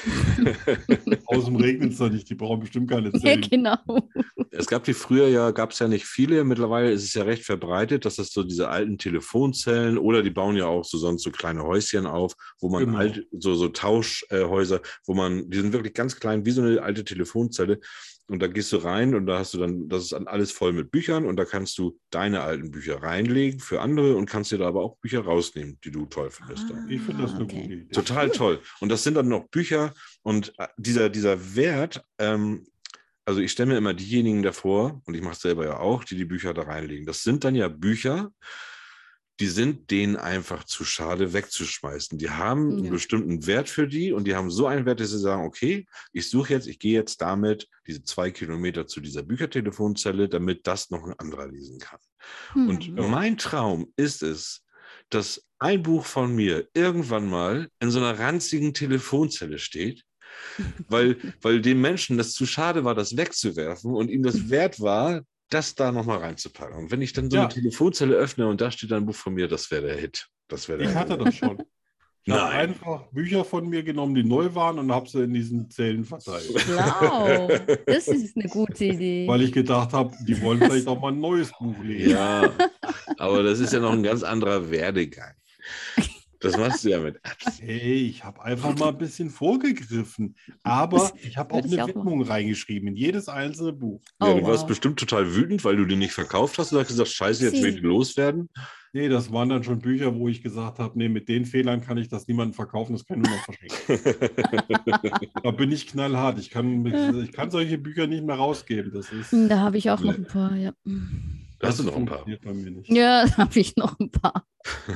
Speaker 3: Außen regnet es da nicht, die brauchen bestimmt keine
Speaker 2: Ja,
Speaker 3: Zellen.
Speaker 2: genau.
Speaker 1: Es gab die früher ja, gab es ja nicht viele. Mittlerweile ist es ja recht verbreitet, dass das so diese alten Telefonzellen oder die bauen ja auch so sonst so kleine Häuschen auf, wo man
Speaker 3: Genau.
Speaker 1: alt, so, so Tauschhäuser, wo man, die sind wirklich ganz klein, wie so eine alte Telefonzelle. Und da gehst du rein und da hast du dann, das ist dann alles voll mit Büchern und da kannst du deine alten Bücher reinlegen für andere und kannst dir da aber auch Bücher rausnehmen, die du toll findest.
Speaker 2: Ah.
Speaker 3: Ich finde das eine
Speaker 2: Okay.
Speaker 3: gute Idee.
Speaker 1: Total toll. Und das sind dann noch Bücher und äh, dieser, dieser Wert, ähm, also ich stelle mir immer diejenigen davor, und ich mache es selber ja auch, die die Bücher da reinlegen. Das sind dann ja Bücher, die sind denen einfach zu schade wegzuschmeißen. Die haben einen
Speaker 2: Ja.
Speaker 1: bestimmten Wert für die und die haben so einen Wert, dass sie sagen, okay, ich suche jetzt, ich gehe jetzt damit diese zwei Kilometer zu dieser Büchertelefonzelle, damit das noch ein anderer lesen kann. Und
Speaker 2: Hm.
Speaker 1: mein Traum ist es, dass ein Buch von mir irgendwann mal in so einer ranzigen Telefonzelle steht, weil, weil dem Menschen das zu schade war, das wegzuwerfen und ihm das wert war, das da nochmal reinzupacken. Und wenn ich dann so
Speaker 3: Ja.
Speaker 1: eine Telefonzelle öffne und da steht ein Buch von mir, das wäre der Hit. Das wäre der
Speaker 3: Ich
Speaker 1: Hit.
Speaker 3: hatte das schon. Ich habe
Speaker 1: Nein.
Speaker 3: einfach Bücher von mir genommen, die neu waren und habe sie in diesen Zellen verteilt.
Speaker 2: Schlau. Das ist eine gute Idee.
Speaker 3: Weil ich gedacht habe, die wollen vielleicht auch mal ein neues Buch lesen.
Speaker 1: Ja, aber das ist ja noch ein ganz anderer Werdegang. Das machst du ja mit Absicht.
Speaker 3: Hey, ich habe einfach mal ein bisschen vorgegriffen. Aber ich habe auch
Speaker 2: würde ich
Speaker 3: eine
Speaker 2: auch
Speaker 3: Widmung reingeschrieben in jedes einzelne Buch.
Speaker 1: Ja,
Speaker 2: Oh,
Speaker 1: du warst
Speaker 2: wow.
Speaker 1: bestimmt total wütend, weil du den nicht verkauft hast und hast gesagt, scheiße, jetzt will ich
Speaker 2: Sie-
Speaker 1: den loswerden.
Speaker 3: Nee, das waren dann schon Bücher, wo ich gesagt habe, nee, mit den Fehlern kann ich das niemandem verkaufen, das kann ich nur noch verschenken. Da bin ich knallhart. Ich kann, ich kann solche Bücher nicht mehr rausgeben. Das ist,
Speaker 2: Da habe ich auch noch ein paar, ja.
Speaker 1: Hast du
Speaker 3: das
Speaker 1: noch ein paar?
Speaker 3: funktioniert bei mir nicht.
Speaker 2: Ja, da habe ich noch ein paar.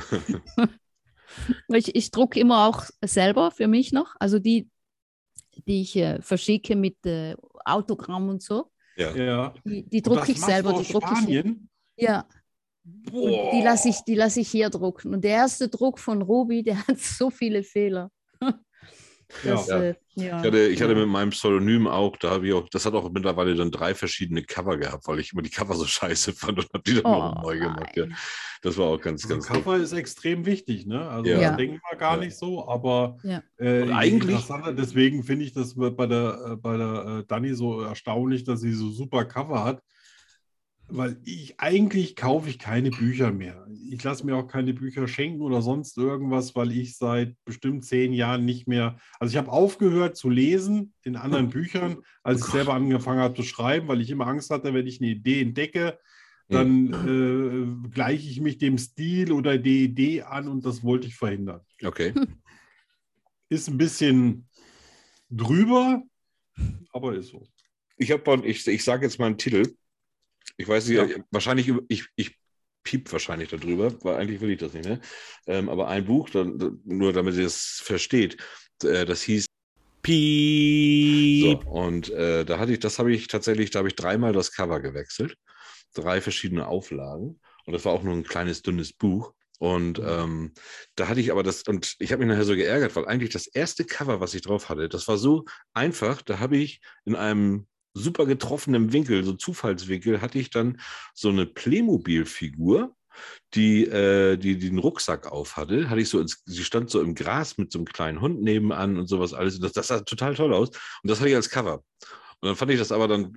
Speaker 2: ich ich drucke immer auch selber für mich noch. Also die, die ich äh, verschicke mit äh, Autogramm und so.
Speaker 1: Ja.
Speaker 3: Ja.
Speaker 2: Die, die
Speaker 3: Und
Speaker 2: drucke
Speaker 3: das
Speaker 2: ich
Speaker 3: machst
Speaker 2: selber.
Speaker 3: du
Speaker 2: Die
Speaker 3: aus
Speaker 2: drucke ich hier.
Speaker 3: Spanien?
Speaker 2: Ja. Und die lasse ich, die lasse ich hier drucken. Und der erste Druck von Ruby, der hat so viele Fehler. Das,
Speaker 1: Ja.
Speaker 2: äh, ja.
Speaker 1: Ich hatte, ich hatte mit meinem Pseudonym auch, da habe ich auch, das hat auch mittlerweile dann drei verschiedene Cover gehabt, weil ich immer die Cover so scheiße fand und habe die dann
Speaker 2: Oh,
Speaker 1: noch neu gemacht. Ja.
Speaker 2: nein.
Speaker 1: Das war auch ganz,
Speaker 3: Also
Speaker 1: ganz
Speaker 3: Cover ist extrem wichtig, ne? Also
Speaker 1: Ja.
Speaker 3: das denken wir gar
Speaker 1: Ja.
Speaker 3: nicht so, aber
Speaker 2: Ja.
Speaker 3: äh,
Speaker 1: Und eigentlich-
Speaker 3: interessanter, deswegen finde ich das bei der, äh, bei der äh, Dani so erstaunlich, dass sie so super Cover hat, weil ich eigentlich kaufe ich keine Bücher mehr. Ich lasse mir auch keine Bücher schenken oder sonst irgendwas, weil ich seit bestimmt zehn Jahren nicht mehr, also ich habe aufgehört zu lesen in anderen Büchern, als
Speaker 1: Oh
Speaker 3: ich
Speaker 1: Gott.
Speaker 3: selber angefangen habe zu schreiben, weil ich immer Angst hatte, wenn ich eine Idee entdecke, dann äh, gleiche ich mich dem Stil oder der Idee an und das wollte ich verhindern.
Speaker 1: Okay.
Speaker 3: Ist ein bisschen drüber, aber ist so.
Speaker 1: Ich habe, ich, ich sage jetzt mal einen Titel. Ich weiß nicht,
Speaker 3: Ja.
Speaker 1: wahrscheinlich, ich, ich piep wahrscheinlich darüber, weil eigentlich will ich das nicht mehr. Ähm, aber ein Buch, dann, nur damit ihr es versteht, äh, das hieß
Speaker 4: Piep.
Speaker 1: So, und äh, da hatte ich, das habe ich tatsächlich, da habe ich dreimal das Cover gewechselt. Drei verschiedene Auflagen. Und das war auch nur ein kleines, dünnes Buch. Und ähm, da hatte ich aber das, und ich habe mich nachher so geärgert, weil eigentlich das erste Cover, was ich drauf hatte, das war so einfach, da habe ich in einem super getroffenen Winkel, so Zufallswinkel, hatte ich dann so eine Playmobil-Figur, die, äh, die, die den Rucksack auf hatte, hatte ich so ins, sie stand so im Gras mit so einem kleinen Hund nebenan und sowas alles. Und das, das sah total toll aus. Und das hatte ich als Cover. Und dann fand ich das aber dann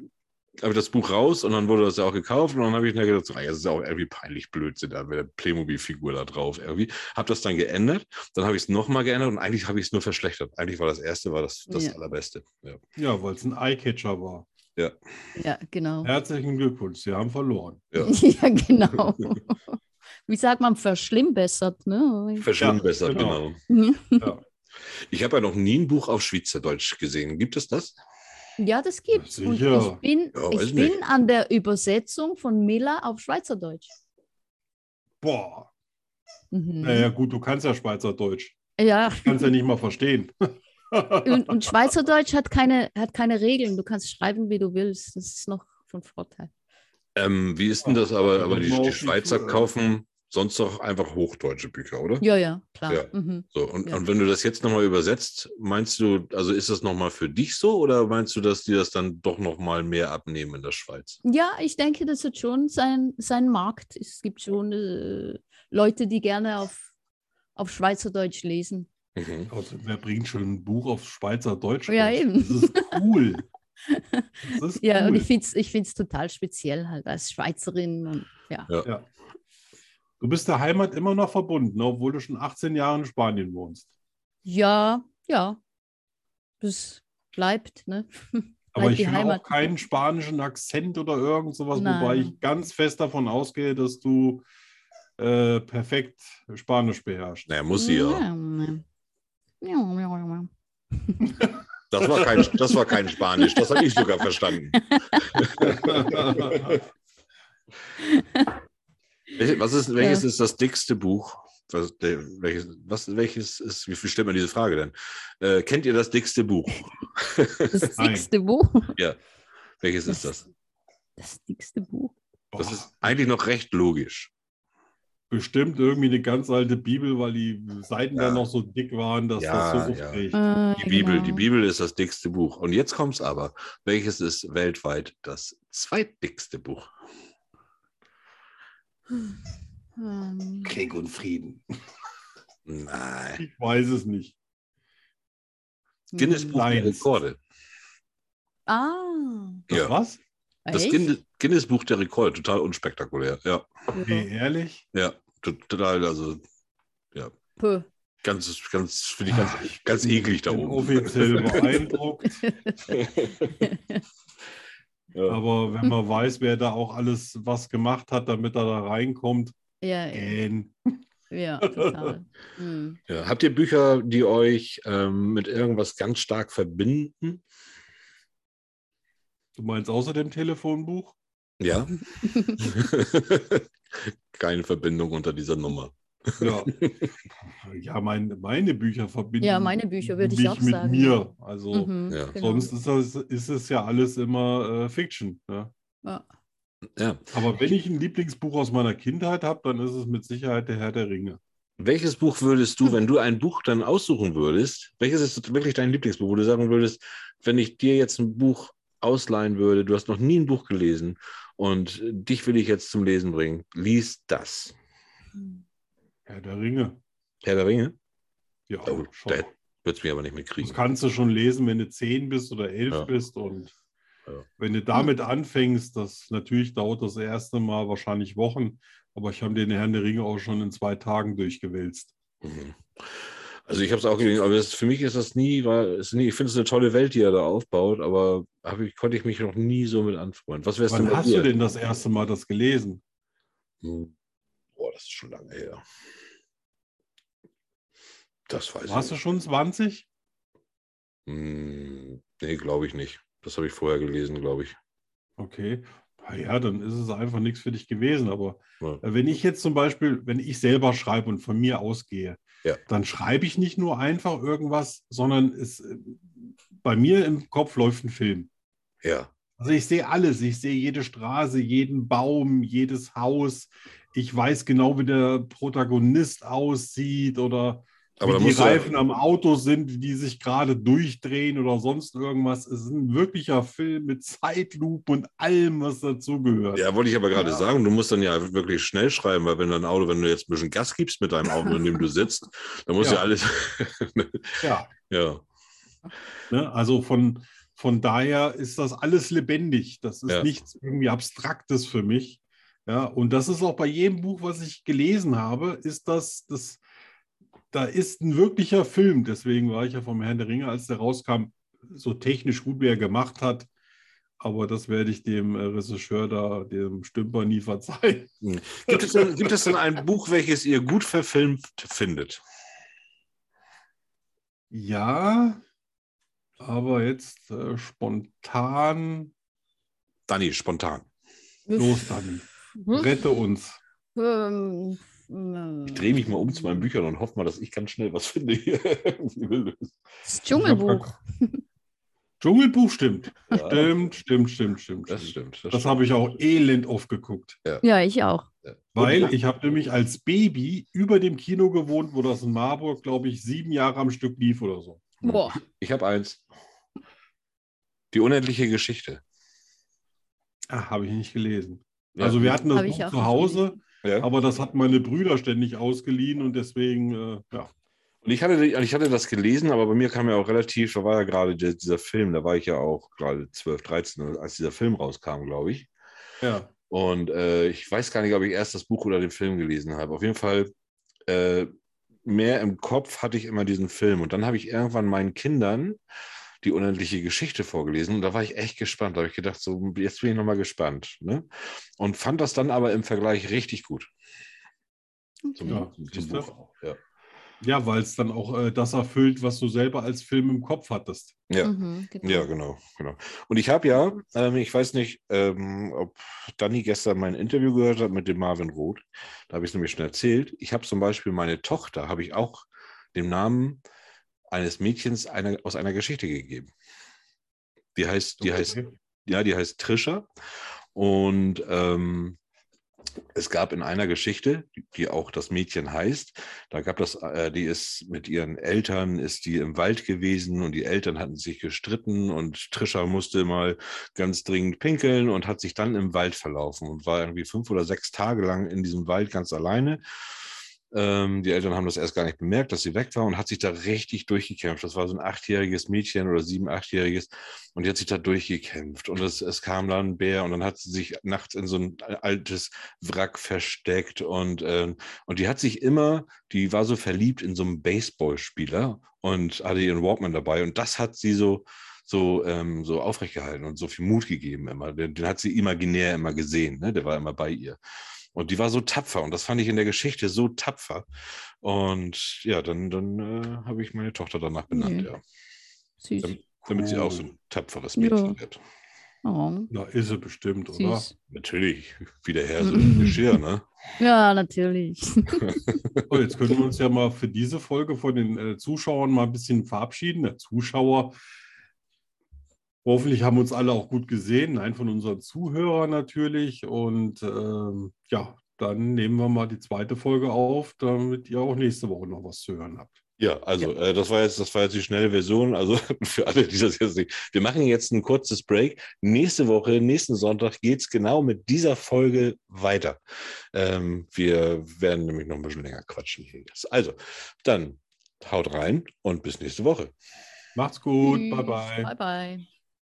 Speaker 1: habe ich das Buch raus und dann wurde das ja auch gekauft und dann habe ich mir gedacht, so, ah, das ist ja auch irgendwie peinlich Blödsinn, da mit der Playmobil-Figur da drauf irgendwie. Habe das dann geändert, dann habe ich es nochmal geändert und eigentlich habe ich es nur verschlechtert. Eigentlich war das erste, war das, das
Speaker 2: Ja.
Speaker 1: Allerbeste. Ja,
Speaker 3: Ja, weil es ein Eyecatcher war.
Speaker 1: ja.
Speaker 2: Ja, genau.
Speaker 3: Herzlichen Glückwunsch, Sie haben verloren.
Speaker 1: ja.
Speaker 2: Ja, genau. Wie sagt man, verschlimmbessert, ne?
Speaker 1: Verschlimmbessert,
Speaker 3: Ja, genau.
Speaker 1: genau.
Speaker 3: Ja,
Speaker 1: Ich habe ja noch nie ein Buch auf Schweizerdeutsch gesehen. Gibt es das?
Speaker 2: Ja, das gibt's. Und
Speaker 3: Sicher.
Speaker 2: ich bin,
Speaker 1: Ja, weiß
Speaker 2: ich bin
Speaker 1: nicht.
Speaker 2: an der Übersetzung von Miller auf Schweizerdeutsch.
Speaker 3: boah.
Speaker 2: Mhm.
Speaker 3: Naja, gut, du kannst ja Schweizerdeutsch.
Speaker 2: Ja,
Speaker 3: Kannst ja nicht mal verstehen.
Speaker 2: und, und Schweizerdeutsch hat keine, hat keine Regeln. Du kannst schreiben, wie du willst. Das ist noch von Vorteil.
Speaker 1: Ähm, wie ist denn
Speaker 3: Ja,
Speaker 1: das aber?
Speaker 3: da
Speaker 1: Aber
Speaker 3: kommt
Speaker 1: die,
Speaker 3: man
Speaker 1: die
Speaker 3: auf die
Speaker 1: Schweizer
Speaker 3: zu, äh.
Speaker 1: kaufen sonst doch einfach hochdeutsche Bücher, oder?
Speaker 2: Ja, ja, klar.
Speaker 1: Ja.
Speaker 2: Mhm.
Speaker 1: So, und,
Speaker 2: Ja.
Speaker 1: und wenn du das jetzt nochmal übersetzt, meinst du, also ist das nochmal für dich so oder meinst du, dass die das dann doch nochmal mehr abnehmen in der Schweiz?
Speaker 2: Ja, ich denke, das hat schon sein, seinen Markt. Es gibt schon äh, Leute, die gerne auf, auf Schweizerdeutsch lesen.
Speaker 1: Mhm.
Speaker 3: Also, wer bringt schon ein Buch auf Schweizerdeutsch
Speaker 2: Ja,
Speaker 3: raus?
Speaker 2: eben.
Speaker 3: Das ist cool. Das ist
Speaker 2: Ja, und
Speaker 3: cool.
Speaker 2: ich finde es ich find's total speziell halt als Schweizerin. Und, ja.
Speaker 1: Ja.
Speaker 3: Ja. Du bist der Heimat immer noch verbunden, obwohl du schon achtzehn Jahre in Spanien wohnst.
Speaker 2: ja, ja, das bleibt, ne?
Speaker 3: Aber
Speaker 2: Bleibt
Speaker 3: ich
Speaker 2: die
Speaker 3: finde
Speaker 2: Heimat.
Speaker 3: auch keinen spanischen Akzent oder irgend sowas, wobei
Speaker 2: Nein.
Speaker 3: ich ganz fest davon ausgehe, dass du äh, perfekt Spanisch beherrschst.
Speaker 1: Naja, muss sie ja.
Speaker 2: Ja, ja, ja, ja.
Speaker 1: Das war kein, das war kein Spanisch, das habe ich sogar verstanden. Welche- Was ist, welches
Speaker 2: Ja.
Speaker 1: ist das dickste Buch? Was, der, welches, was, welches ist, wie stellt man diese Frage denn? Äh, kennt ihr das dickste Buch?
Speaker 2: Das
Speaker 3: Nein.
Speaker 2: dickste Buch.
Speaker 1: Ja. Welches
Speaker 2: Das-
Speaker 1: ist das?
Speaker 2: Das dickste Buch.
Speaker 1: Das
Speaker 3: Boah,
Speaker 1: ist eigentlich noch recht logisch.
Speaker 3: bestimmt irgendwie eine ganz alte Bibel, weil die Seiten
Speaker 1: Ja.
Speaker 3: dann noch so dick waren, dass
Speaker 1: Ja,
Speaker 3: das so
Speaker 1: ja.
Speaker 3: aufregt.
Speaker 2: Äh,
Speaker 1: Die Bibel,
Speaker 2: genau.
Speaker 1: die Bibel ist das dickste Buch. Und jetzt kommt es aber. Welches ist weltweit das zweitdickste Buch?
Speaker 2: Ähm,
Speaker 3: Krieg und Frieden.
Speaker 1: Nein.
Speaker 3: Ich weiß es nicht.
Speaker 1: Guinness Buch der
Speaker 3: Nein.
Speaker 1: Rekorde.
Speaker 2: Ah,
Speaker 3: Das
Speaker 1: Ja.
Speaker 3: was?
Speaker 1: Das
Speaker 2: echt?
Speaker 1: Guinness, Guinness Buch der Rekorde, total unspektakulär. Ja,
Speaker 3: Nee,
Speaker 2: Ja.
Speaker 3: ehrlich?
Speaker 1: ja, total, also
Speaker 2: Puh.
Speaker 1: ganz, ganz, finde ich ganz,
Speaker 3: Ah, ich
Speaker 1: ganz
Speaker 3: bin-
Speaker 1: eklig da
Speaker 3: bin
Speaker 1: oben.
Speaker 3: offiziell beeindruckt.
Speaker 1: Ja.
Speaker 3: Aber wenn man weiß, wer da auch alles was gemacht hat, damit er da reinkommt,
Speaker 2: Ja, ja,
Speaker 3: gähn.
Speaker 2: ja, total. Hm.
Speaker 1: Ja. Habt ihr Bücher, die euch ähm, mit irgendwas ganz stark verbinden?
Speaker 3: Du meinst außer dem Telefonbuch?
Speaker 1: Ja. Keine Verbindung unter dieser Nummer.
Speaker 3: Ja. Ja, mein, meine Bücher verbinden
Speaker 2: Ja, meine Bücher würde ich
Speaker 3: mich
Speaker 2: auch
Speaker 3: mit
Speaker 2: sagen.
Speaker 3: mir. Also
Speaker 2: Mhm,
Speaker 1: Ja.
Speaker 2: genau.
Speaker 3: sonst ist, das, ist es ja alles immer äh, Fiction. Ne?
Speaker 2: Ja.
Speaker 1: Ja.
Speaker 3: Aber wenn ich ein Lieblingsbuch aus meiner Kindheit habe, dann ist es mit Sicherheit der Herr der Ringe.
Speaker 1: Welches Buch würdest du, wenn du ein Buch dann aussuchen würdest, welches ist wirklich dein Lieblingsbuch, wo du sagen würdest, wenn ich dir jetzt ein Buch ausleihen würde, du hast noch nie ein Buch gelesen und dich will ich jetzt zum Lesen bringen, lies das.
Speaker 3: Herr der Ringe.
Speaker 1: Herr der Ringe?
Speaker 3: Ja,
Speaker 1: Oh,
Speaker 3: schon.
Speaker 1: da wird es mir aber nicht mitkriegen.
Speaker 3: Das kannst du schon lesen, wenn du zehn bist oder elf
Speaker 1: Ja.
Speaker 3: bist. Und
Speaker 1: Ja.
Speaker 3: wenn du damit anfängst, das natürlich dauert das erste Mal wahrscheinlich Wochen, aber ich habe den Herrn der Ringe auch schon in zwei Tagen durchgewälzt.
Speaker 1: Mhm. Also ich habe es auch gelesen, aber das, für mich ist das nie, war, ist nie, ich finde es eine tolle Welt, die er da aufbaut, aber hab ich, konnte ich mich noch nie so mit anfreunden. Was wär's denn
Speaker 3: Wann
Speaker 1: bei
Speaker 3: hast
Speaker 1: dir?
Speaker 3: du denn das erste Mal das gelesen?
Speaker 1: Hm. Boah, das ist schon lange her. Das weiß
Speaker 3: Warst du
Speaker 1: ich
Speaker 3: schon zwanzig?
Speaker 1: nicht. Hm, nee, glaube ich nicht. Das habe ich vorher gelesen, glaube ich.
Speaker 3: Okay. Na ja, dann ist es einfach nichts für dich gewesen. Aber
Speaker 1: Ja.
Speaker 3: äh, wenn ich jetzt zum Beispiel, wenn ich selber schreibe und von mir ausgehe,
Speaker 1: Ja.
Speaker 3: dann schreibe ich nicht nur einfach irgendwas, sondern es, äh, bei mir im Kopf läuft ein Film.
Speaker 1: Ja.
Speaker 3: Also ich sehe alles. Ich sehe jede Straße, jeden Baum, jedes Haus. Ich weiß genau, wie der Protagonist aussieht oder
Speaker 1: Aber da
Speaker 3: wie die
Speaker 1: musst du-
Speaker 3: Reifen am Auto sind, die sich gerade durchdrehen oder sonst irgendwas. Es ist ein wirklicher Film mit Zeitlupe und allem, was dazugehört.
Speaker 1: Ja, wollte ich aber gerade
Speaker 3: Ja.
Speaker 1: sagen, du musst dann ja wirklich schnell schreiben, weil wenn dein Auto, wenn du jetzt ein bisschen Gas gibst mit deinem Auto, in dem du sitzt, dann muss ja,
Speaker 3: Ja.
Speaker 1: alles.
Speaker 3: Ja.
Speaker 1: Ja.
Speaker 3: Ne? Also von, Von daher ist das alles lebendig. Das ist
Speaker 1: Ja.
Speaker 3: nichts irgendwie Abstraktes für mich. Ja, und das ist auch bei jedem Buch, was ich gelesen habe, ist das, das, da ist ein wirklicher Film. Deswegen war ich ja vom Herrn der Ringe, als der rauskam, so technisch gut, wie er gemacht hat. Aber das werde ich dem äh, Regisseur da, dem Stümper, nie verzeihen.
Speaker 1: Hm. Gibt es, denn, gibt es denn ein Buch, welches ihr gut verfilmt findet?
Speaker 3: Ja, aber jetzt äh, spontan.
Speaker 1: Dani, spontan.
Speaker 3: Los, Dani.
Speaker 2: Hm?
Speaker 3: Rette uns.
Speaker 2: Ähm,
Speaker 1: Ich drehe mich mal um zu meinen Büchern und hoffe mal, dass ich ganz schnell was finde hier.
Speaker 2: Das Dschungelbuch.
Speaker 3: Dschungelbuch stimmt.
Speaker 1: Ja.
Speaker 3: Stimmt, stimmt, stimmt, stimmt.
Speaker 1: Das
Speaker 3: stimmt.
Speaker 1: stimmt. Das,
Speaker 3: Das
Speaker 1: stimmt.
Speaker 3: habe ich auch elend oft geguckt.
Speaker 2: Ja, ich auch.
Speaker 1: Ja.
Speaker 3: Weil
Speaker 1: Und-
Speaker 3: ich habe nämlich als Baby über dem Kino gewohnt, wo das in Marburg, glaube ich, sieben Jahre am Stück lief oder so.
Speaker 2: Boah.
Speaker 1: Ich habe eins. Die unendliche Geschichte.
Speaker 3: Ah, habe ich nicht gelesen.
Speaker 1: Ja.
Speaker 3: Also wir hatten das
Speaker 2: Habe ich
Speaker 3: Buch
Speaker 2: auch
Speaker 3: zu
Speaker 2: nicht
Speaker 3: Hause,
Speaker 1: Ja.
Speaker 3: aber das hatten meine Brüder ständig ausgeliehen und deswegen, äh, ja.
Speaker 1: Und ich hatte, ich hatte das gelesen, aber bei mir kam ja auch relativ, da war ja gerade der, dieser Film, da war ich ja auch gerade zwölf, dreizehn, als dieser Film rauskam, glaube ich.
Speaker 3: Ja,
Speaker 1: Und äh, ich weiß gar nicht, ob ich erst das Buch oder den Film gelesen habe. Auf jeden Fall äh, mehr im Kopf hatte ich immer diesen Film. Und dann habe ich irgendwann meinen Kindern die unendliche Geschichte vorgelesen. Und da war ich echt gespannt. Da habe ich gedacht, so, jetzt bin ich nochmal gespannt. Ne? Und fand das dann aber im Vergleich richtig gut. Zum,
Speaker 2: Okay.
Speaker 3: Ja,
Speaker 1: zum, zum
Speaker 3: siehst du?
Speaker 1: Buch auch. Ja.
Speaker 3: ja weil es dann auch äh, das erfüllt, was du selber als Film im Kopf hattest.
Speaker 1: Ja.
Speaker 2: Mhm, genau.
Speaker 1: Ja, genau, genau. Und ich habe ja, ähm, ich weiß nicht, ähm, ob Dani gestern mein Interview gehört hat mit dem Marvin Roth. Da habe ich es nämlich schon erzählt. Ich habe zum Beispiel meine Tochter, habe ich auch den Namen eines Mädchens einer, aus einer Geschichte gegeben. Die heißt, die
Speaker 3: Okay.
Speaker 1: heißt, ja, die heißt Trisha. Und ähm, es gab in einer Geschichte, die auch das Mädchen heißt, da gab das, äh, die ist mit ihren Eltern, ist die im Wald gewesen und die Eltern hatten sich gestritten und Trisha musste mal ganz dringend pinkeln und hat sich dann im Wald verlaufen und war irgendwie fünf oder sechs Tage lang in diesem Wald ganz alleine. Ähm, die Eltern haben das erst gar nicht bemerkt, dass sie weg war und hat sich da richtig durchgekämpft. Das war so ein achtjähriges Mädchen oder sieben, achtjähriges und die hat sich da durchgekämpft und es, es kam dann ein Bär und dann hat sie sich nachts in so ein altes Wrack versteckt und, ähm, und die hat sich immer, die war so verliebt in so einen Baseballspieler und hatte ihren Walkman dabei und das hat sie so so, ähm, so aufrecht gehalten und so viel Mut gegeben immer. Den, den hat sie imaginär immer gesehen, ne? Der war immer bei ihr. Und die war so tapfer und das fand ich in der Geschichte so tapfer. Und ja, dann, dann äh, habe ich meine Tochter danach benannt,
Speaker 2: Nee.
Speaker 1: ja.
Speaker 2: Süß.
Speaker 1: Damit, damit sie
Speaker 3: Cool.
Speaker 1: auch so ein tapferes Mädchen
Speaker 2: Ja.
Speaker 1: wird.
Speaker 2: Oh,
Speaker 3: Na, ist sie bestimmt, oder?
Speaker 2: süß.
Speaker 1: Natürlich, wie der Herr so im Geschirr, ne?
Speaker 2: Ja, natürlich.
Speaker 3: So, jetzt können wir uns ja mal für diese Folge von den äh, Zuschauern mal ein bisschen verabschieden. Der Zuschauer. Hoffentlich haben uns alle auch gut gesehen. Nein, von unseren Zuhörern natürlich. Und ähm, ja, dann nehmen wir mal die zweite Folge auf, damit ihr auch nächste Woche noch was zu hören habt.
Speaker 1: Ja, also Äh, das war jetzt, das war jetzt die schnelle Version. Also für alle, die das jetzt nicht. Wir machen jetzt ein kurzes Break. Nächste Woche, nächsten Sonntag geht es genau mit dieser Folge weiter. Ähm, wir werden nämlich noch ein bisschen länger quatschen hier jetzt. Also, dann haut rein und bis nächste Woche.
Speaker 3: Macht's gut.
Speaker 2: Tschüss.
Speaker 3: Bye, bye.
Speaker 2: Bye, bye.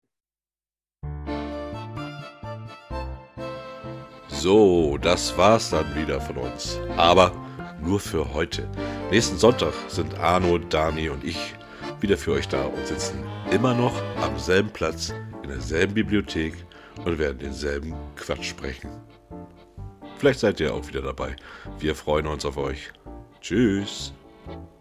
Speaker 1: So, das war's dann wieder von uns. Aber nur für heute. Nächsten Sonntag sind Arno, Dani und ich wieder für euch da und sitzen immer noch am selben Platz, in derselben Bibliothek und werden denselben Quatsch sprechen. Vielleicht seid ihr auch wieder dabei. Wir freuen uns auf euch. Tschüss.